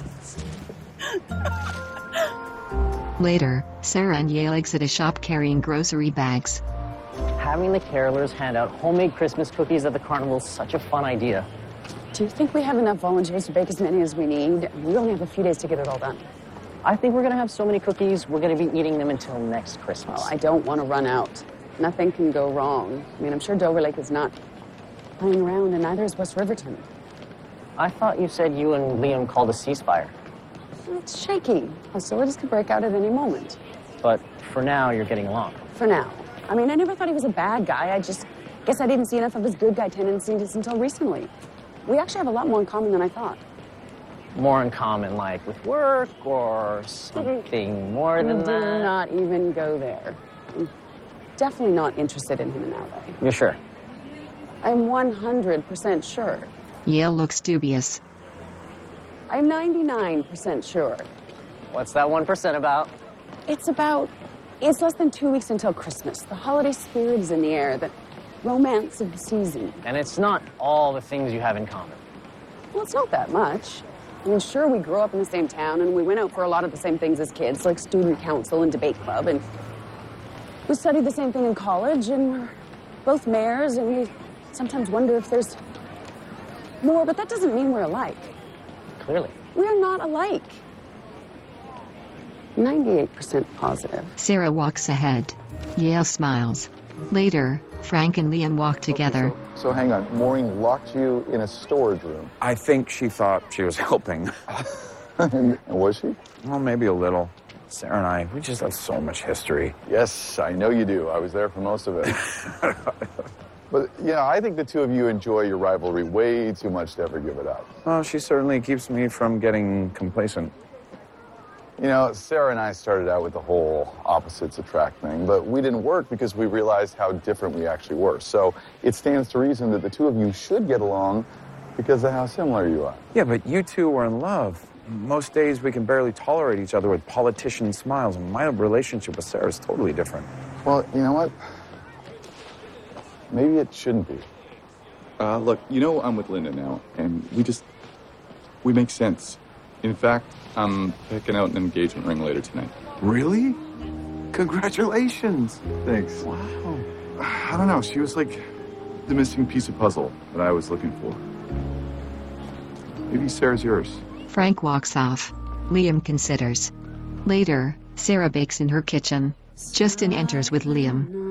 Later, Sarah and Yale exit a shop carrying grocery bags. Having the carolers hand out homemade Christmas cookies at the carnival is such a fun idea. Do you think we have enough volunteers to bake as many as we need? We only have a few days to get it all done. I think we're going to have so many cookies, we're going to be eating them until next Christmas. Well, I don't want to run out. Nothing can go wrong. I mean, I'm sure Dover Lake is not playing around, and neither is West Riverton. I thought you said you and Liam called a ceasefire. It's shaky. Hostilities could break out at any moment. But for now, you're getting along. For now. I mean, I never thought he was a bad guy. I just guess I didn't see enough of his good guy tendencies until recently. We actually have a lot more in common than I thought. More in common, like with work or something more than that? Do not even go there. I'm definitely not interested in him in that way. You're sure? I'm 100% sure. Yale looks dubious. I'm 99% sure. What's that 1% about? It's less than 2 weeks until Christmas. The holiday spirit is in the air, the romance of the season. And it's not all the things you have in common. Well, it's not that much. I mean, sure, we grew up in the same town, and we went out for a lot of the same things as kids, like student council and debate club, and we studied the same thing in college, and we're both mayors, and we sometimes wonder if there's more, but that doesn't mean we're alike. Clearly. We're not alike. 98% positive. Sarah walks ahead. Yale smiles. Later, Frank and Liam walk together. So hang on, Maureen locked you in a storage room. I think she thought she was helping. And was she? Well, maybe a little. Sarah and I, we just have so much history. Yes, I know you do. I was there for most of it. But, yeah, I think the two of you enjoy your rivalry way too much to ever give it up. Well, she certainly keeps me from getting complacent. You know, Sarah and I started out with the whole opposites attract thing, but we didn't work because we realized how different we actually were. So it stands to reason that the two of you should get along because of how similar you are. Yeah, but you two were in love. Most days we can barely tolerate each other with politician smiles, and my relationship with Sarah is totally different. Well, you know what? Maybe it shouldn't be. Look, you know I'm with Linda now, and we make sense. In fact, I'm picking out an engagement ring later tonight. Really? Congratulations. Thanks. Wow. I don't know, she was like the missing piece of puzzle that I was looking for. Maybe Sarah's yours. Frank walks off. Liam considers. Later, Sarah bakes in her kitchen. Justin enters with Liam.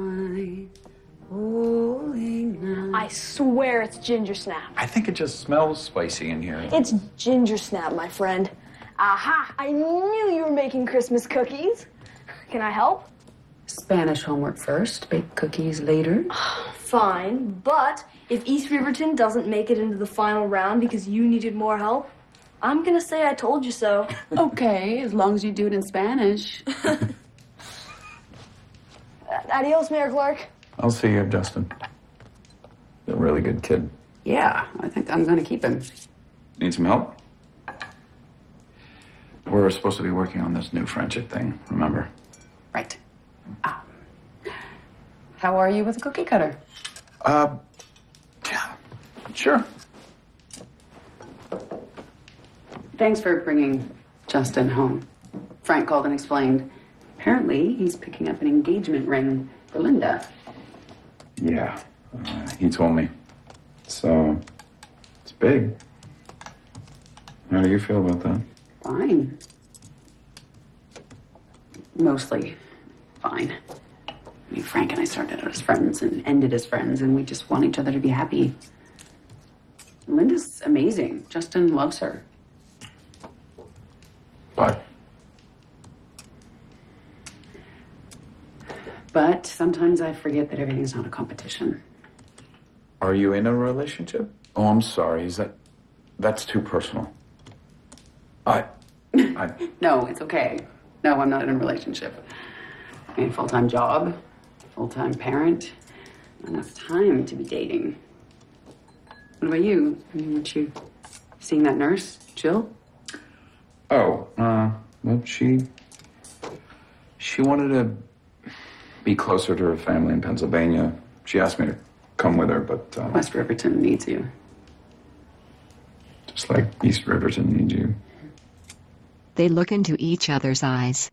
I swear it's ginger snap. I think it just smells spicy in here. It's ginger snap, my friend. Aha! I knew you were making Christmas cookies. Can I help? Spanish homework first, bake cookies later. Fine, but if East Riverton doesn't make it into the final round because you needed more help, I'm gonna say I told you so. Okay, as long as you do it in Spanish. Adios, Mayor Clark. I'll see you, Justin. You're a really good kid. Yeah, I think I'm gonna keep him. Need some help? We're supposed to be working on this new friendship thing, remember? Right. How are you with a cookie cutter? Yeah, sure. Thanks for bringing Justin home. Frank called and explained. Apparently, he's picking up an engagement ring for Linda. Yeah, he told me. So, big. How do you feel about that? Fine. Mostly fine. I mean, Frank and I started out as friends and ended as friends, and we just want each other to be happy. Linda's amazing. Justin loves her. But sometimes I forget that everything's not a competition. Are you in a relationship? Oh, I'm sorry. That's too personal. No, it's okay. No, I'm not in a relationship. I mean, full-time job, full-time parent, not enough time to be dating. What about you? I mean, weren't you seeing that nurse, Jill? Oh, well, she wanted to be closer to her family in Pennsylvania. She asked me to come with her, but... West Riverton needs you. Just like East Riverton needs you. They look into each other's eyes.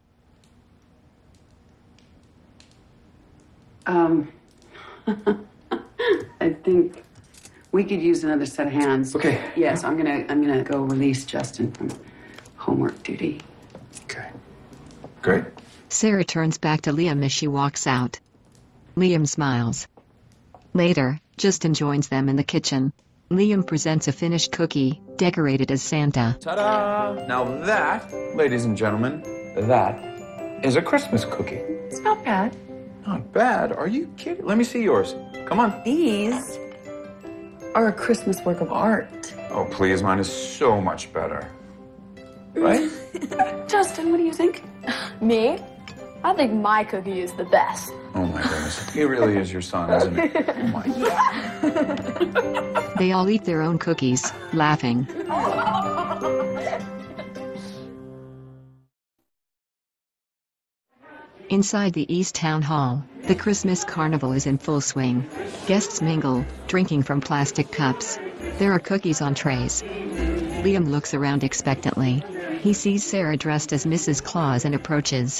I think we could use another set of hands. Okay. Yes, I'm gonna go release Justin from homework duty. Okay. Great. Sarah turns back to Liam as she walks out. Liam smiles. Later, Justin joins them in the kitchen. Liam presents a finished cookie, decorated as Santa. Ta-da! Now that, ladies and gentlemen, that is a Christmas cookie. It's not bad. Not bad? Are you kidding? Let me see yours. Come on. These are a Christmas work of art. Oh, please, mine is so much better. Right? Justin, what do you think? Me? I think my cookie is the best. Oh my goodness. He really is your son, isn't he? Oh my God. They all eat their own cookies, laughing. Inside the East Town Hall, the Christmas carnival is in full swing. Guests mingle, drinking from plastic cups. There are cookies on trays. Liam looks around expectantly. He sees Sarah dressed as Mrs. Claus and approaches.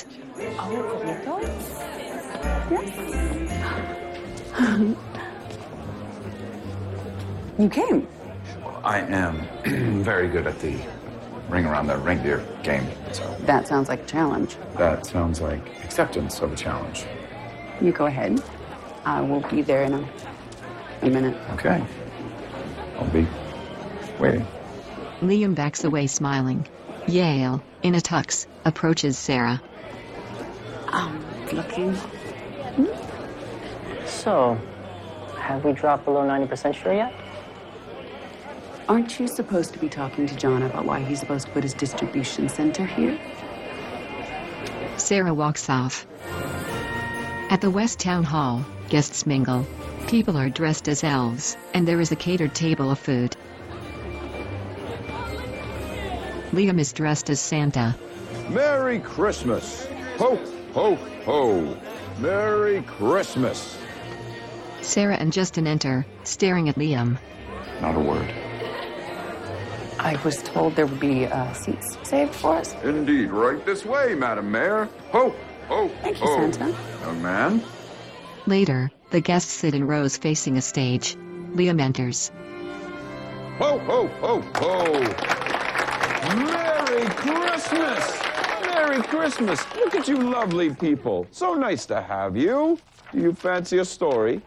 You came. I am very good at the ring around the reindeer game, so... That sounds like a challenge. That sounds like acceptance of a challenge. You go ahead. I will be there in a minute. Okay. I'll be waiting. Liam backs away smiling. Yale, in a tux, approaches Sarah. Looking. So, have we dropped below 90% sure yet? Aren't you supposed to be talking to John about why he's supposed to put his distribution center here? Sarah walks off. At the West Town Hall, guests mingle. People are dressed as elves, and there is a catered table of food. Liam is dressed as Santa. Merry Christmas! Ho, ho, ho! Merry Christmas! Sarah and Justin enter, staring at Liam. Not a word. I was told there would be seats saved for us. Indeed, right this way, Madam Mayor. Ho, ho, Thank you, ho. Santa. Young man. Later, the guests sit in rows facing a stage. Liam enters. Ho, ho, ho, ho! Merry Christmas! Merry Christmas! Look at you lovely people. So nice to have you. Do you fancy a story?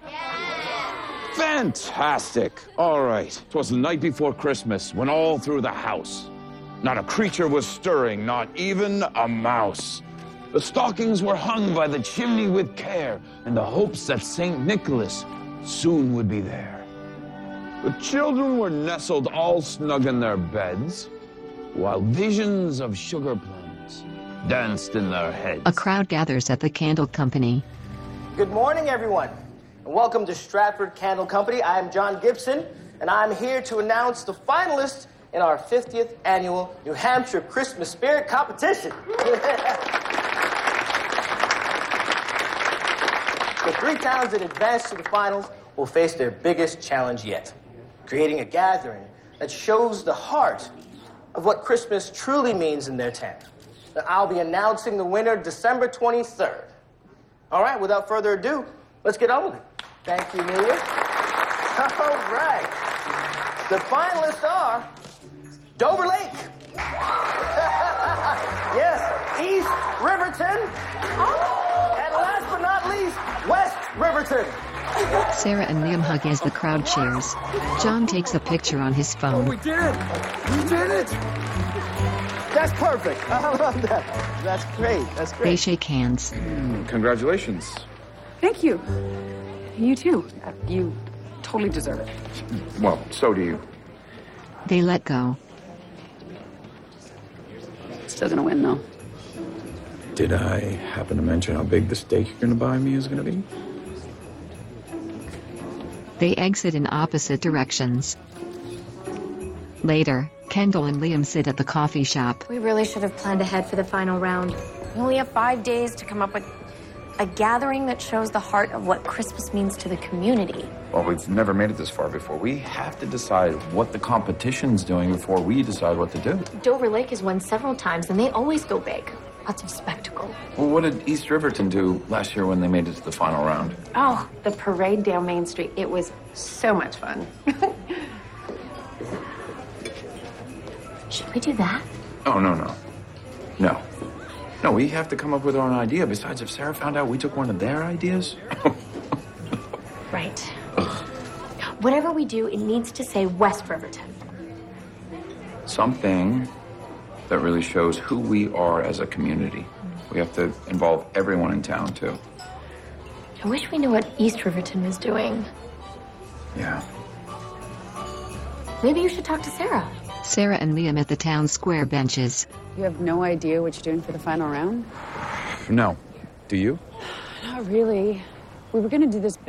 Fantastic! All right. 'Twas the night before Christmas when all through the house, not a creature was stirring, not even a mouse. The stockings were hung by the chimney with care in the hopes that St. Nicholas soon would be there. The children were nestled all snug in their beds, while visions of sugar plums danced in their heads. A crowd gathers at the candle company. Good morning, everyone, and welcome to Stratford Candle Company. I'm John Gibson, and I'm here to announce the finalists in our 50th annual New Hampshire Christmas Spirit Competition. The 3 towns that advance to the finals will face their biggest challenge yet, creating a gathering that shows the heart of what Christmas truly means in their town. And I'll be announcing the winner December 23rd. All right, without further ado, let's get on with it. Thank you, Amelia. All right. The finalists are Dover Lake. Yes, East Riverton. And last but not least, West Riverton. Sarah and Liam hug as the crowd cheers. John takes a picture on his phone. We did it! We did it! That's perfect. I love that. That's great. That's great. They shake hands. Congratulations. Thank you. You too. You totally deserve it. Well, so do you. They let go. Still gonna win, though. Did I happen to mention how big the steak you're going to buy me is going to be? They exit in opposite directions. Later, Kendall and Liam sit at the coffee shop. We really should have planned ahead for the final round. We only have 5 days to come up with a gathering that shows the heart of what Christmas means to the community. Well, we've never made it this far before. We have to decide what the competition's doing before we decide what to do. Dover Lake has won several times, and they always go big. Lots of spectacle. Well, what did East Riverton do last year when they made it to the final round? Oh, the parade down Main Street. It was so much fun. Should we do that? Oh, no. No, we have to come up with our own idea. Besides, if Sarah found out we took one of their ideas... Right. Whatever we do, it needs to say West Riverton. Something that really shows who we are as a community. We have to involve everyone in town, too. I wish we knew what East Riverton was doing. Yeah. Maybe you should talk to Sarah. Sarah and Liam at the town square benches. You have no idea what you're doing for the final round? No. Do you? Not really. We were gonna do this.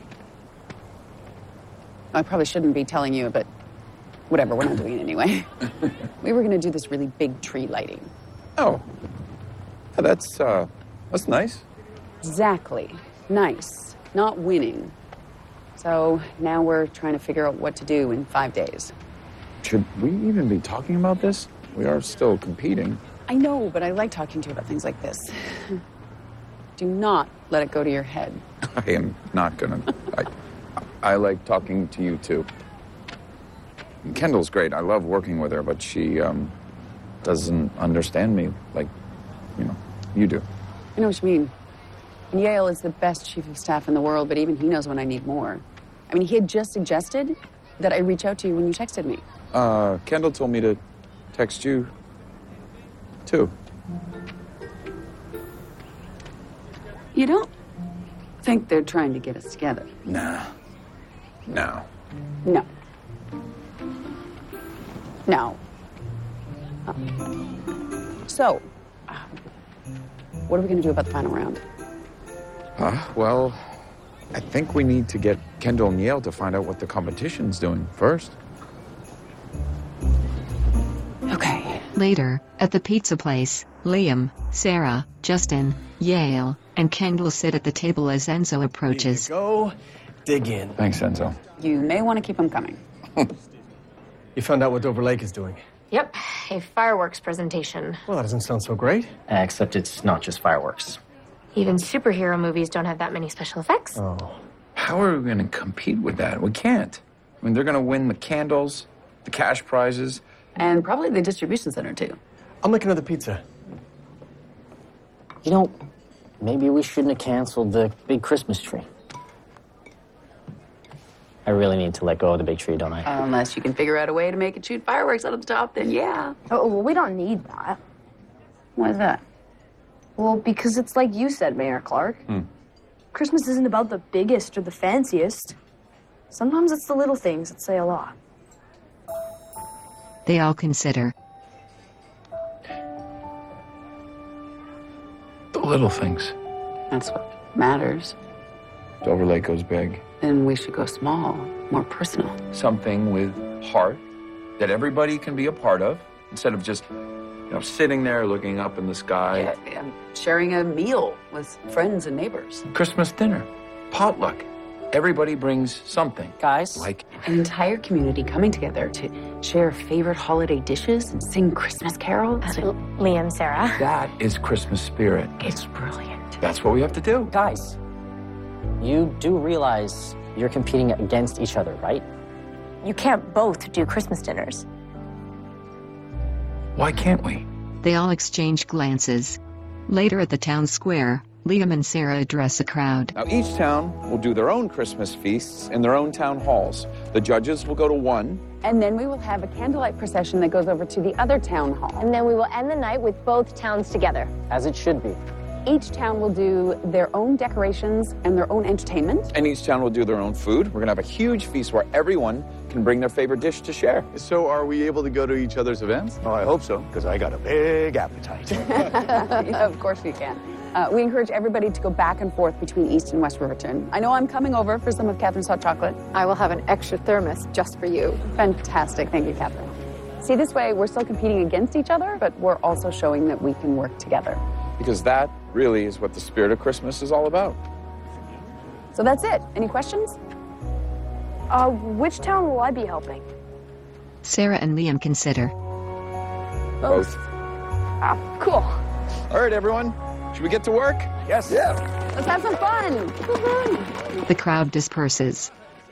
I probably shouldn't be telling you, but whatever, we're not doing it anyway. We were gonna do this really big tree lighting. Oh. That's nice. Exactly. Nice. Not winning. So now we're trying to figure out what to do in 5 days. Should we even be talking about this? We are still competing. I know, but I like talking to you about things like this. Do not let it go to your head. I am not gonna. I like talking to you, too. Kendall's great. I love working with her, but she doesn't understand me like, you do. I know what you mean. And Yale is the best chief of staff in the world, but even he knows when I need more. I mean, he had just suggested that I reach out to you when you texted me. Kendall told me to text you, too. You don't think they're trying to get us together? Nah. No. No. No. So, what are we going to do about the final round? Well, I think we need to get Kendall and Yale to find out what the competition's doing first. Okay. Later, at the pizza place, Liam, Sarah, Justin, Yale, and Kendall sit at the table as Enzo approaches. Go dig in. Thanks, Enzo. You may want to keep them coming. You found out what Dover Lake is doing? Yep, a fireworks presentation. Well, that doesn't sound so great. Except it's not just fireworks. Even superhero movies don't have that many special effects. Oh. How are we going to compete with that? We can't. I mean, they're going to win the candles, the cash prizes. And probably the distribution center, too. I'll make another pizza. You know, maybe we shouldn't have canceled the big Christmas tree. I really need to let go of the big tree, don't I? Unless you can figure out a way to make it shoot fireworks out of the top, then yeah. Oh, well, we don't need that. Why is that? Well, because it's like you said, Mayor Clark. Christmas isn't about the biggest or the fanciest. Sometimes it's the little things that say a lot. They all consider. The little things. That's what matters. Dover Lake goes big. Then we should go small, more personal. Something with heart that everybody can be a part of instead of just, sitting there looking up in the sky. Yeah, sharing a meal with friends and neighbors. Christmas dinner, potluck. Everybody brings something. Guys, like an entire community coming together to share favorite holiday dishes and sing Christmas carols. Liam, Sarah. That is Christmas spirit. It's brilliant. That's what we have to do. Guys, you do realize you're competing against each other, right? you can't both do Christmas dinners. Why can't we? They all exchange glances. Later at the town square, Liam and Sarah address a crowd. Now, each town will do their own Christmas feasts in their own town halls. The judges will go to one. And then we will have a candlelight procession that goes over to the other town hall. And then we will end the night with both towns together. As it should be. Each town will do their own decorations and their own entertainment. And each town will do their own food. We're going to have a huge feast where everyone can bring their favorite dish to share. So are we able to go to each other's events? Oh, I hope so, because I got a big appetite. Yeah, of course we can. We encourage everybody to go back and forth between East and West Riverton. I know I'm coming over for some of Catherine's hot chocolate. I will have an extra thermos just for you. Fantastic. Thank you, Catherine. See, this way we're still competing against each other, but we're also showing that we can work together. Because that really is what the spirit of Christmas is all about. So that's it. Any questions? Which town will I be helping? Sarah and Liam consider. Both. Cool. All right, everyone. Should we get to work? Yes. Yeah. Let's have some fun. Woo-hoo. The crowd disperses.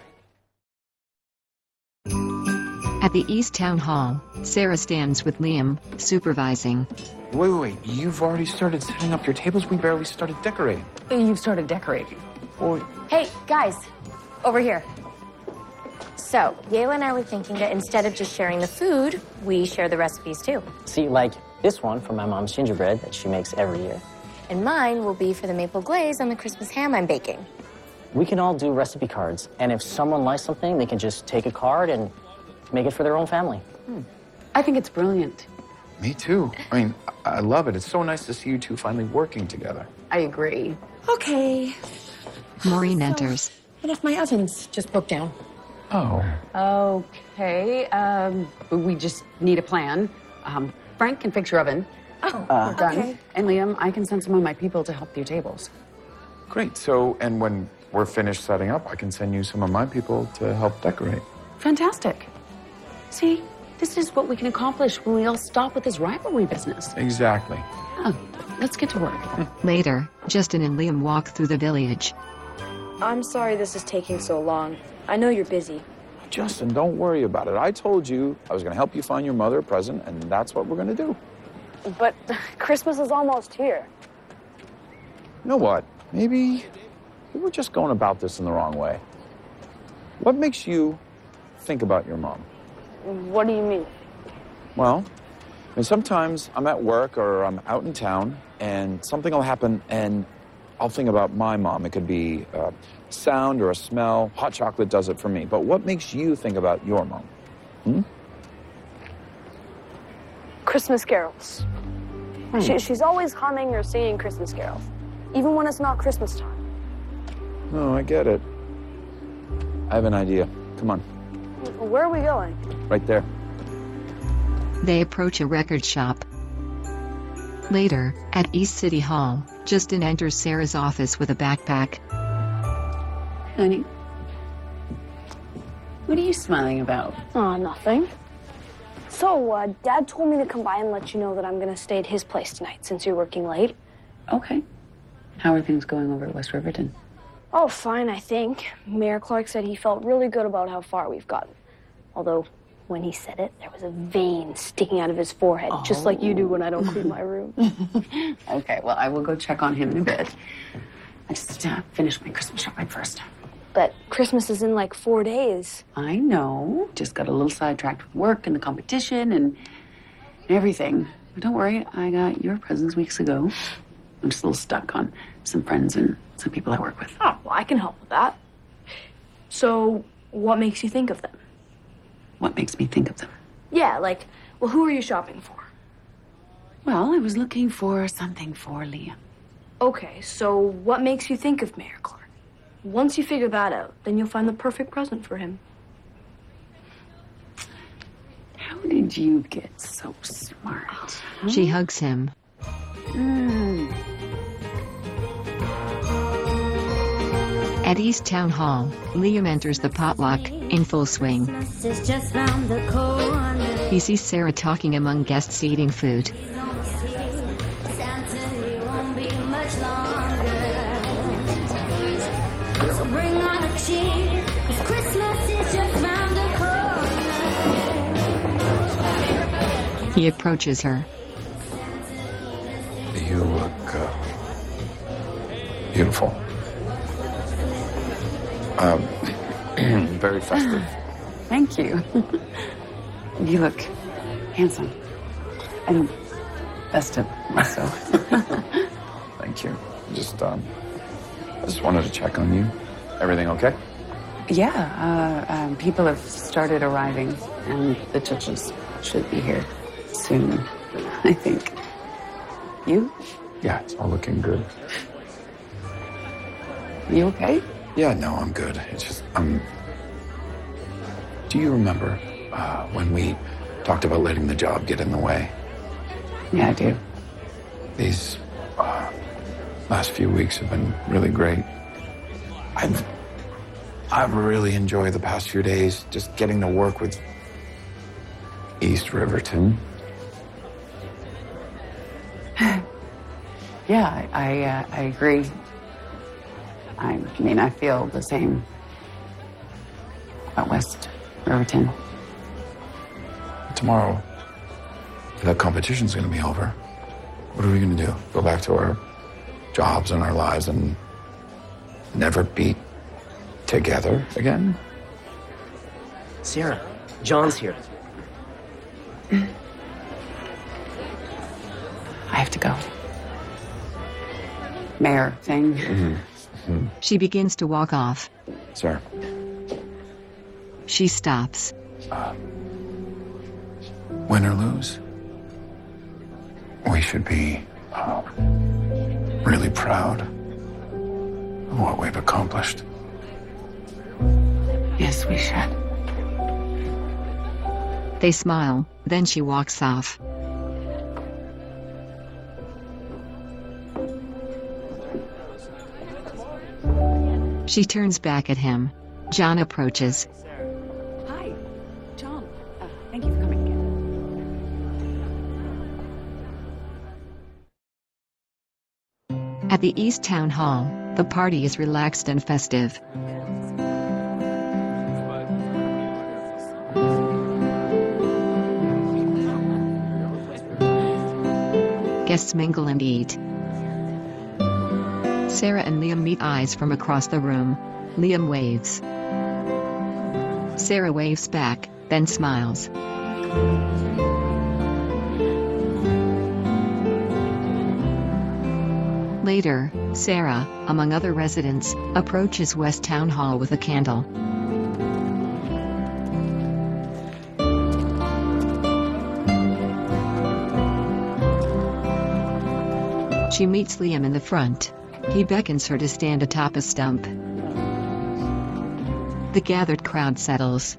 At the East Town Hall, Sarah stands with Liam, supervising. Wait. You've already started setting up your tables? We barely started decorating. You've started decorating. Hey, guys, over here. So, Yayla and I were thinking that instead of just sharing the food, we share the recipes too. See, like this one for my mom's gingerbread that she makes every year. And mine will be for the maple glaze on the Christmas ham I'm baking. We can all do recipe cards, and if someone likes something, they can just take a card and make it for their own family. I think it's brilliant. Me too. I mean, I love it. It's so nice to see you two finally working together. I agree. Okay. Maureen enters. What if my oven's just broke down? Oh. Okay. We just need a plan. Frank can fix your oven. Oh, We're done. okay. And Liam, I can send some of my people to help with your tables. Great. So, and when we're finished setting up, I can send you some of my people to help decorate. Fantastic. See, this is what we can accomplish when we all stop with this rivalry business. Exactly. Yeah, let's get to work. Later, Justin and Liam walk through the village. I'm sorry this is taking so long. I know you're busy. Justin, don't worry about it. I told you I was going to help you find your mother a present, and that's what we're going to do. But Christmas is almost here. You know what? Maybe we're just going about this in the wrong way. What makes you think about your mom? What do you mean? Well, I mean, sometimes I'm at work or I'm out in town, and something will happen, and I'll think about my mom. It could be a sound or a smell. Hot chocolate does it for me. But what makes you think about your mom? Christmas carols. She's always humming or singing Christmas carols, even when it's not Christmas time. Oh, I get it. I have an idea. Come on, Where are we going? right there. They approach a record shop. Later, at East City Hall, Justin enters Sarah's office with a backpack. Honey, what are you smiling about? Oh, nothing. So, Dad told me to come by and let you know that I'm gonna stay at his place tonight since you're working late. Okay. How are things going over at West Riverton? Oh, fine, I think. Mayor Clark said he felt really good about how far we've gotten. Although, when he said it, there was a vein sticking out of his forehead, just like you do when I don't clean my room. Okay, well, I will go check on him in a bit. I just finished my Christmas shopping first. But Christmas is in like 4 days. I know. Just got a little sidetracked with work and the competition and everything. But don't worry, I got your presents weeks ago. I'm just a little stuck on some friends and some people I work with. Oh, well, I can help with that. So, what makes you think of them? What makes me think of them? Yeah, like, well, who are you shopping for? Well, I was looking for something for Liam. Okay, so what makes you think of Mayor Clark? Once you figure that out, then you'll find the perfect present for him. How did you get so smart? She hugs him. At East Town Hall, Liam enters the potluck, in full swing. He sees Sarah talking among guests eating food. So bring on the cheer, 'cause Christmas is just round the corner. He approaches her. You look beautiful. Very festive. Thank you. You look handsome and festive also. Thank you. I just wanted to check on you. Everything okay? Yeah, people have started arriving, and the judges should be here soon, I think. You? Yeah, it's all looking good. You okay? Yeah, no, I'm good. It's just, do you remember when we talked about letting the job get in the way? Yeah, I do. These last few weeks have been really great. I've really enjoyed the past few days just getting to work with East Riverton. Yeah, I agree. I mean, I feel the same about West Riverton. Tomorrow, the competition's going to be over. What are we going to do? Go back to our jobs and our lives and never be together again? Sarah, John's here. I have to go. Mayor thing. Mm-hmm. She begins to walk off. Sir. She stops. Win or lose, we should be really proud of what we've accomplished. Yes, we should. They smile, then she walks off. She turns back at him. John approaches. Hi, John. Thank you for coming again. At the East Town Hall, the party is relaxed and festive. Guests mingle and eat. Sarah and Liam meet eyes from across the room. Liam waves. Sarah waves back, then smiles. Later, Sarah, among other residents, approaches West Town Hall with a candle. She meets Liam in the front. He beckons her to stand atop a stump. The gathered crowd settles.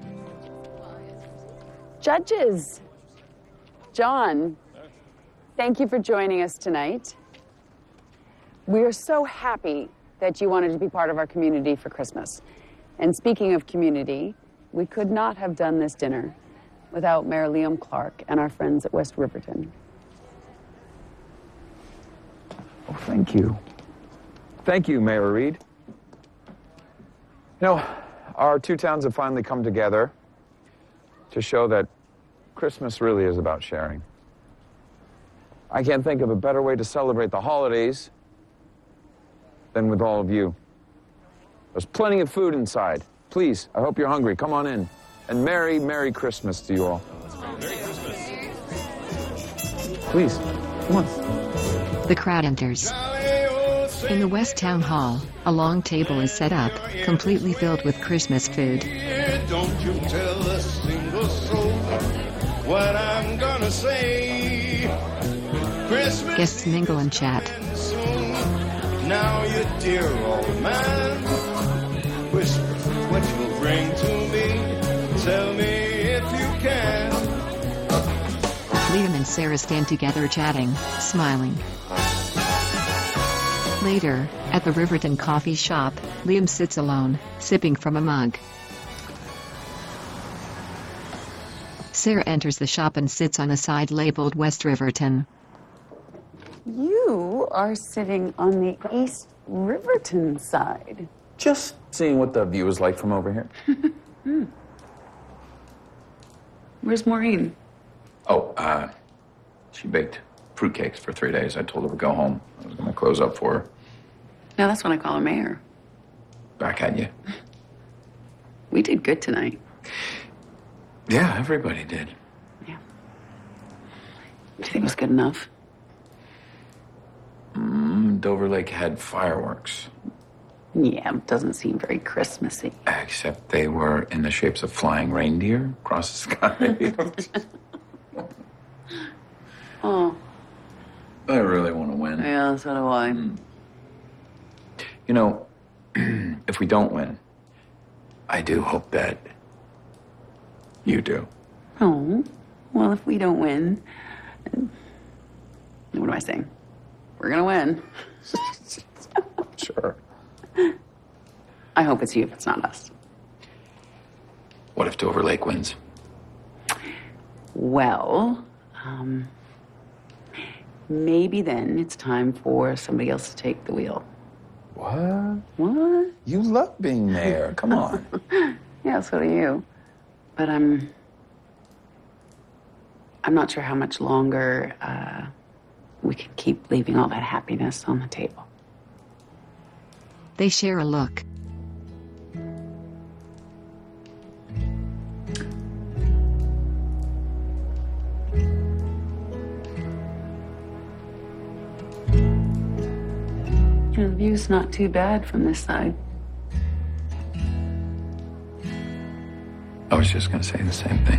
Judges. John, thank you for joining us tonight. We are so happy that you wanted to be part of our community for Christmas. And speaking of community, we could not have done this dinner without Mayor Liam Clark and our friends at West Riverton. Oh, thank you. Thank you, Mayor Reed. You know, our two towns have finally come together to show that Christmas really is about sharing. I can't think of a better way to celebrate the holidays than with all of you. There's plenty of food inside. Please, I hope you're hungry. Come on in. And Merry, Merry Christmas to you all. Merry Christmas. Please, come on. The crowd enters. In the West Town Hall, a long table is set up, completely filled with Christmas food. Don't you tell a single soul what I'm gonna say. Christmas Guests mingle and chat. now, you dear old man. Whisper what you'll bring to me. Tell me if you can. Liam and Sarah stand together chatting, smiling. Later, at the Riverton coffee shop, Liam sits alone, sipping from a mug. Sarah enters the shop and sits on a side labeled West Riverton. You are sitting on the East Riverton side. Just seeing what the view is like from over here. Where's Maureen? Oh, She baked fruitcakes for 3 days. I told her to go home. I was going to close up for her. Now that's when I call her mayor. Back at you. We did good tonight. Yeah, everybody did. Do you think it was good enough? Dover Lake had fireworks. Yeah, it doesn't seem very Christmassy. Except they were in the shapes of flying reindeer across the sky. Oh. I really want to win. Yeah, so do I. You know, if we don't win, I do hope that you do. Oh, well, if we don't win, what am I saying? We're gonna win. Sure. I hope it's you if it's not us. What if Dover Lake wins? Well, maybe then it's time for somebody else to take the wheel. What? What? You love being mayor. Come on. Yeah, so do you. But I'm not sure how much longer we can keep leaving all that happiness on the table. They share a look. The view's not too bad from this side. I was just going to say the same thing.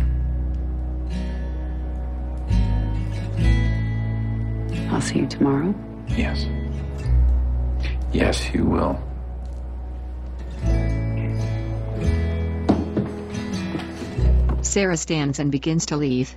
I'll see you tomorrow. Yes. Yes, you will. Sarah stands and begins to leave.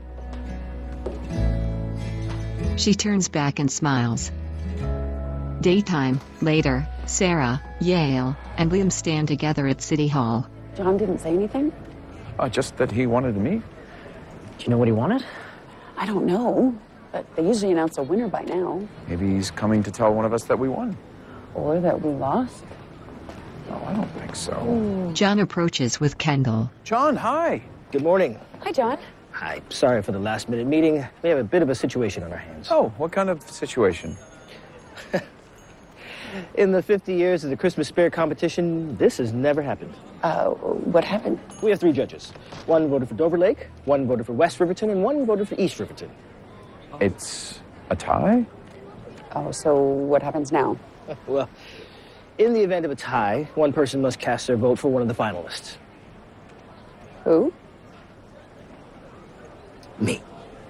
She turns back and smiles. Daytime, later, Sarah, Yale, and Liam stand together at City Hall. John didn't say anything? Just that he wanted to meet. Do you know what he wanted? I don't know, but they usually announce a winner by now. Maybe he's coming to tell one of us that we won. Or that we lost. No, I don't think so. John approaches with Kendall. John, hi. Good morning. Hi, John. Hi. Sorry for the last-minute meeting. We have a bit of a situation on our hands. Oh, what kind of situation? In the 50 years of the Christmas Spirit competition, this has never happened. What happened? We have 3 judges. One voted for Dover Lake, one voted for West Riverton, and one voted for East Riverton. It's a tie? Oh, so what happens now? Well, in the event of a tie, one person must cast their vote for one of the finalists. Who? Me.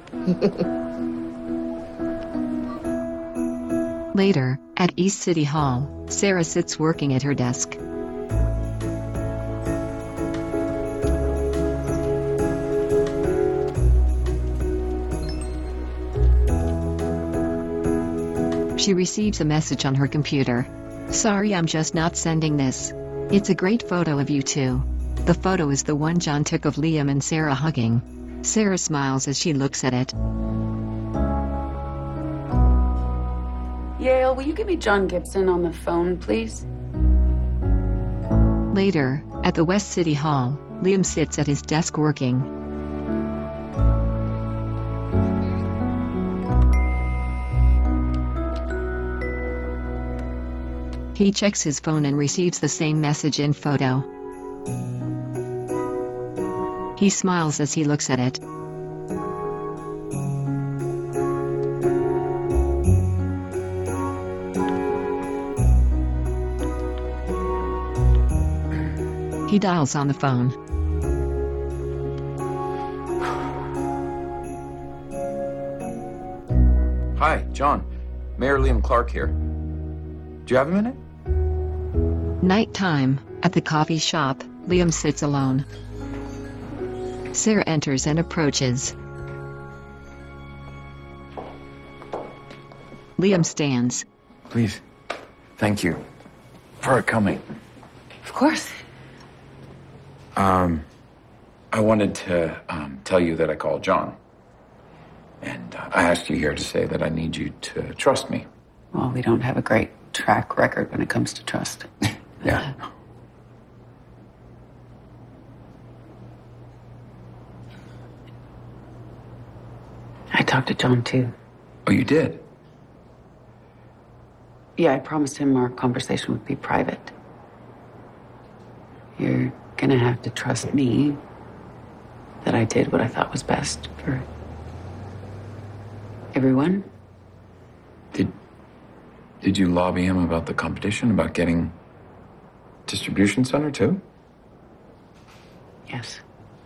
Later, at East City Hall, Sarah sits working at her desk. She receives a message on her computer. Sorry, I'm just not sending this. It's a great photo of you two. The photo is the one John took of Liam and Sarah hugging. Sarah smiles as she looks at it. Yale, will you give me John Gibson on the phone, please? Later, at the West City Hall, Liam sits at his desk working. He checks his phone and receives the same message in photo. He smiles as he looks at it. He dials on the phone. Hi, John. Mayor Liam Clark here. Do you have a minute? Nighttime, at the coffee shop, Liam sits alone. Sarah enters and approaches. Liam stands. Please. Thank you for coming. Of course. I wanted to tell you that I called John. And I asked you here to say that I need you to trust me. Well, we don't have a great track record when it comes to trust. Yeah. I talked to John, too. Oh, you did? Yeah, I promised him our conversation would be private. You're gonna have to trust me that I did what I thought was best for everyone. Did you lobby him about the competition, about getting distribution center too? Yes.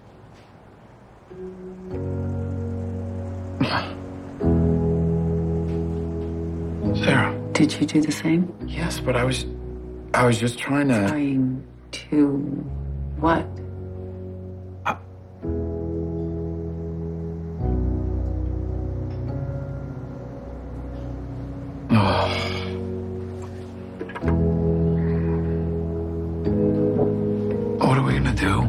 Sarah. Did you do the same? Yes, but I was just trying to... Trying to what? What are we gonna do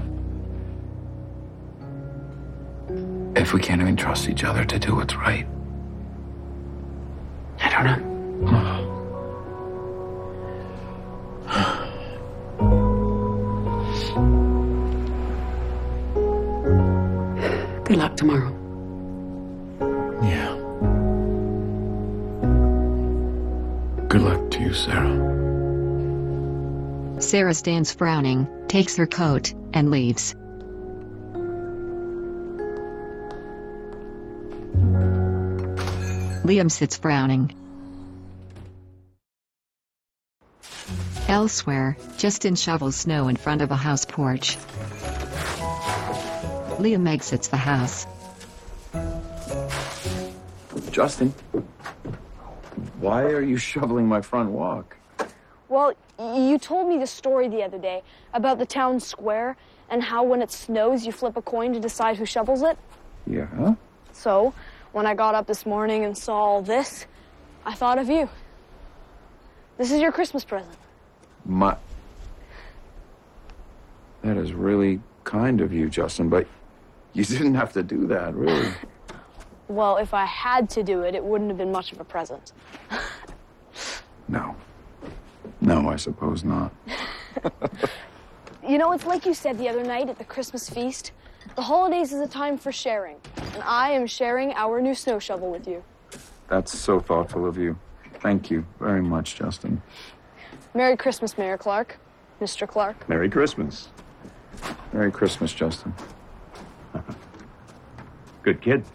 if we can't even trust each other to do what's right? I don't know. Good luck tomorrow. Yeah. Good luck to you, Sarah. Sarah stands frowning, takes her coat, and leaves. Liam sits frowning. Elsewhere, Justin shovels snow in front of a house porch. Liam exits the house. Justin, why are you shoveling my front walk? Well, you told me the story the other day about the town square and how when it snows you flip a coin to decide who shovels it. Yeah? So, when I got up this morning and saw all this, I thought of you. This is your Christmas present. That is really kind of you, Justin, but you didn't have to do that, really. Well, if I had to do it, it wouldn't have been much of a present. No. No, I suppose not. You know, it's like you said the other night at the Christmas feast. The holidays is a time for sharing, and I am sharing our new snow shovel with you. That's so thoughtful of you. Thank you very much, Justin. Merry Christmas, Mayor Clark. Mr. Clark. Merry Christmas. Merry Christmas, Justin. Good kid.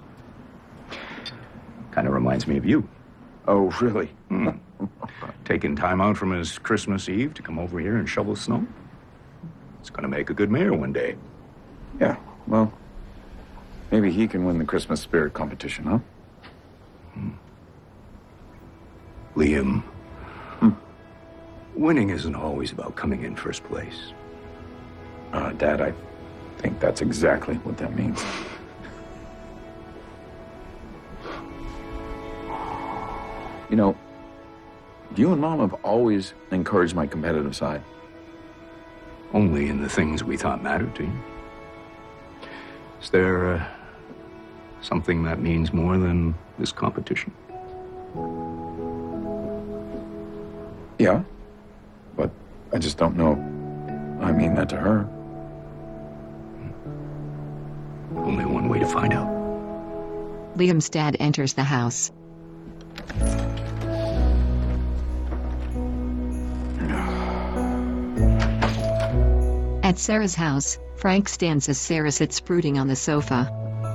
Kind of reminds me of you. Oh, really? Taking time out from his Christmas Eve to come over here and shovel snow. It's going to make a good mayor one day. Yeah, well, maybe he can win the Christmas spirit competition, huh? Liam, winning isn't always about coming in first place. Dad, I think that's exactly what that means. You know, you and Mom have always encouraged my competitive side. Only in the things we thought mattered to you. Is there something that means more than this competition? Yeah, but I just don't know I mean that to her. Only one way to find out. Liam's dad enters the house. At Sarah's house, Frank stands as Sarah sits brooding on the sofa.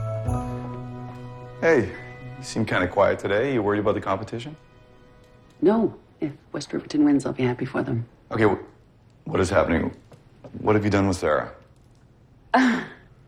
Hey, you seem kind of quiet today. You worried about the competition? No. If West Riverton wins, I'll be happy for them. Okay, what is happening? What have you done with Sarah? Guess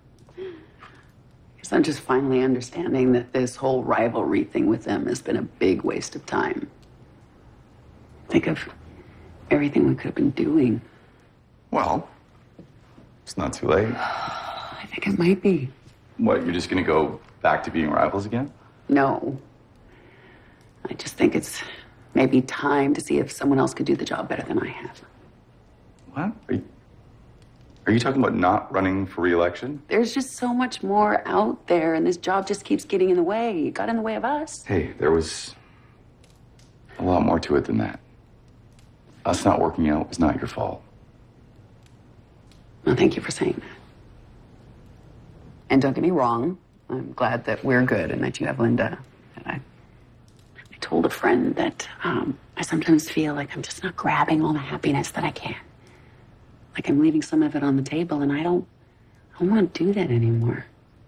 I'm just finally understanding that this whole rivalry thing with them has been a big waste of time. Think of everything we could have been doing. Well, it's not too late. I think it might be. What, you're just gonna go back to being rivals again? No. I just think it's maybe time to see if someone else could do the job better than I have. What? Are you talking about not running for re-election? There's just so much more out there, and this job just keeps getting in the way. It got in the way of us. Hey, there was a lot more to it than that. Us not working out was not your fault. Well, thank you for saying that. And don't get me wrong, I'm glad that we're good and that you have Linda. And I told a friend that I sometimes feel like I'm just not grabbing all the happiness that I can. Like I'm leaving some of it on the table, and I don't want to do that anymore.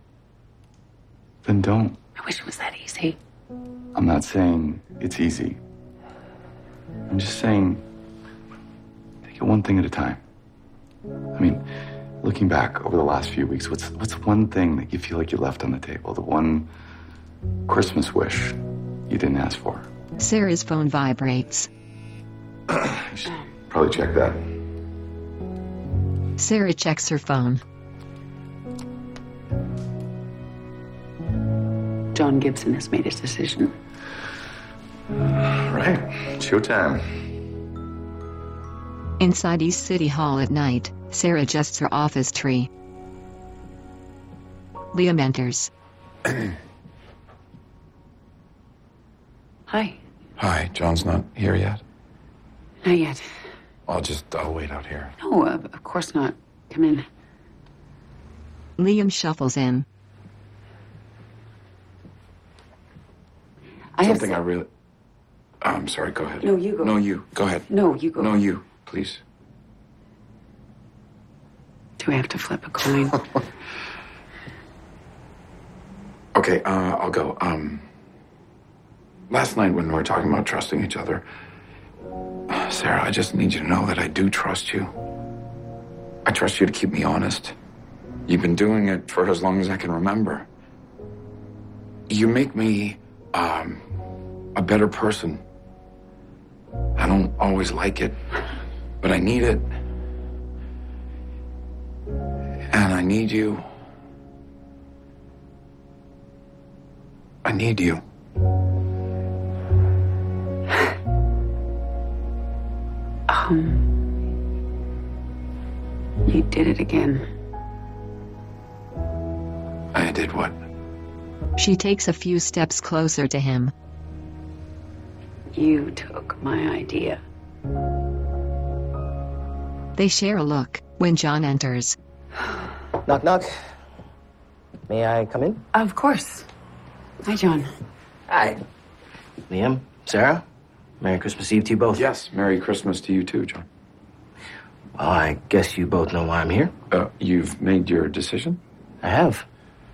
Then don't. I wish it was that easy. I'm not saying it's easy. I'm just saying take it one thing at a time. I mean, looking back over the last few weeks, what's one thing that you feel like you left on the table? The one Christmas wish you didn't ask for? Sarah's phone vibrates. You should probably check that. Sarah checks her phone. John Gibson has made his decision. Right. Showtime. Inside East City Hall at night, Sarah adjusts her office tree. Liam enters. Hi. Hi, John's not here yet? Not yet. I'll wait out here. No, of course not. Come in. Liam shuffles in. Something I really... I'm sorry, go ahead. No, you go. No, you. Go ahead. No, you go. No, you. Please. Do I have to flip a coin? Okay, I'll go. Last night when we were talking about trusting each other, Sarah, I just need you to know that I do trust you. I trust you to keep me honest. You've been doing it for as long as I can remember. You make me, a better person. I don't always like it, but I need it. And I need you. I need you. You did it again. I did what? She takes a few steps closer to him. You took my idea. They share a look when John enters. Knock, knock. May I come in? Of course. Hi, John. Hi. Liam, Sarah, Merry Christmas Eve to you both. Yes, Merry Christmas to you too, John. Well, I guess you both know why I'm here. You've made your decision? I have.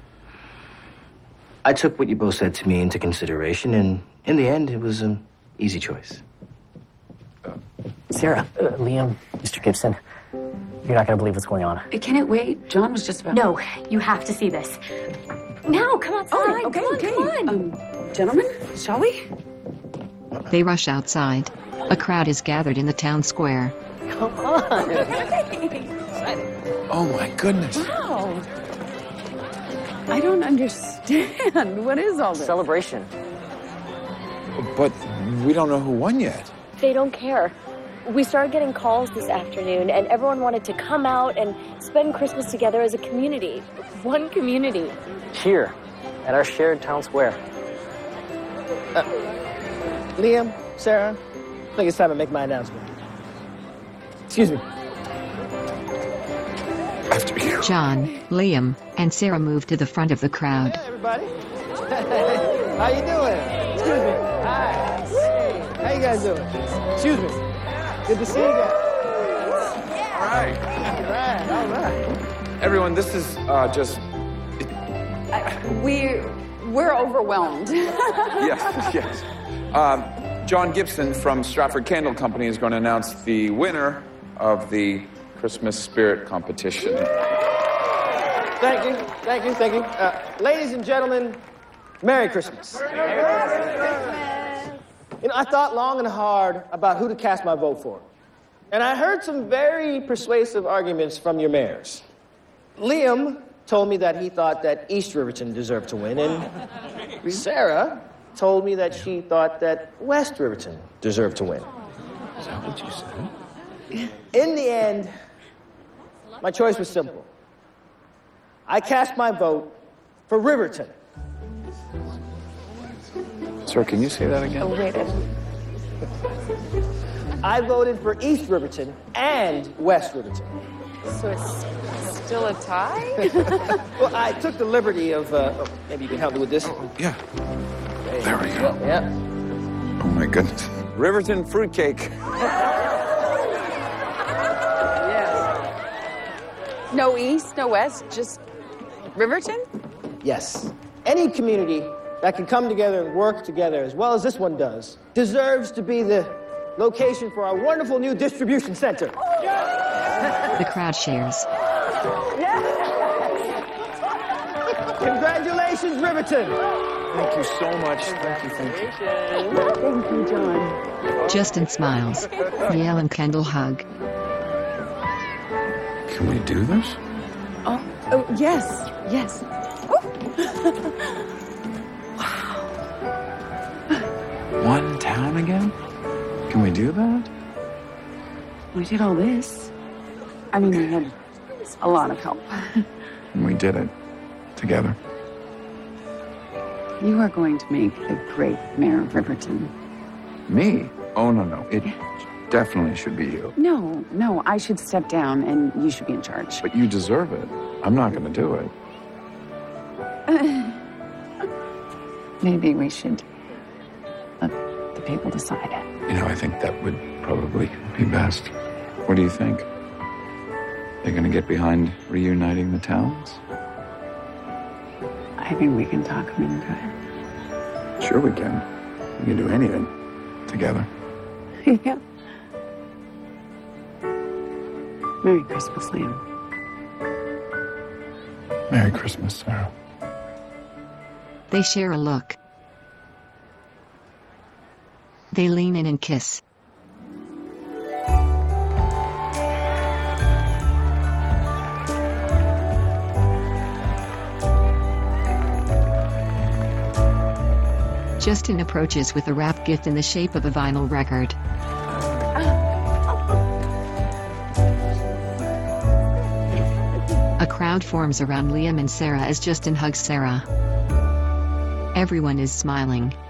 I took what you both said to me into consideration, and in the end, it was an easy choice. Sarah, Liam, Mr. Gibson, you're not going to believe what's going on. Can it wait? John was just about... No, you have to see this. Now, come outside. Okay, come on. Gentlemen, shall we? They rush outside. A crowd is gathered in the town square. Come on. Oh my goodness. Wow. I don't understand. What is all this? Celebration. But we don't know who won yet. They don't care. We started getting calls this afternoon, and everyone wanted to come out and spend Christmas together as a community. One community. Here, at our shared town square. Liam, Sarah, I think it's time to make my announcement. Excuse me. I have to be here. John, Liam, and Sarah move to the front of the crowd. Hey, everybody. How you doing? Excuse me. Hi. Hey, how you guys doing? Excuse me. Good to see you guys. All right. All right. Everyone, this is just... We're overwhelmed. Yes. John Gibson from Stratford Candle Company is going to announce the winner of the Christmas Spirit Competition. Thank you. Ladies and gentlemen, Merry Christmas. You know, I thought long and hard about who to cast my vote for. And I heard some very persuasive arguments from your mayors. Liam told me that he thought that East Riverton deserved to win, and Sarah told me that she thought that West Riverton deserved to win. Is that what you said? In the end, my choice was simple. I cast my vote for Riverton. Sir, can you say that again? Oh, wait. I voted for East Riverton and West Riverton. So it's still a tie? Well, I took the liberty of, maybe you can help me with this. Yeah. There we go. Yeah. Oh my goodness. Riverton fruitcake. No east, no west, just Riverton? Yes. Any community that can come together and work together as well as this one does deserves to be the location for our wonderful new distribution center. The crowd shares. Congratulations, Riverton. Thank you so much. Thank you. Thank you, John. Justin smiles. Riel and Kendall hug. Can we do this? Oh, yes, yes. One town again? Can we do that? We did all this. I mean, we had a lot of help. And we did it. Together. You are going to make the great mayor of Riverton. Me? Oh, no. It definitely should be you. No, I should step down and you should be in charge. But you deserve it. I'm not going to do it. Maybe we should let the people decide. I think that would probably be best. What do you think? They're going to get behind reuniting the towns? I think we can talk them into it. Sure we can. We can do anything. Together. Yeah. Merry Christmas, Liam. Merry Christmas, Sarah. They share a look. They lean in and kiss. Justin approaches with a wrapped gift in the shape of a vinyl record. A crowd forms around Liam and Sarah as Justin hugs Sarah. Everyone is smiling.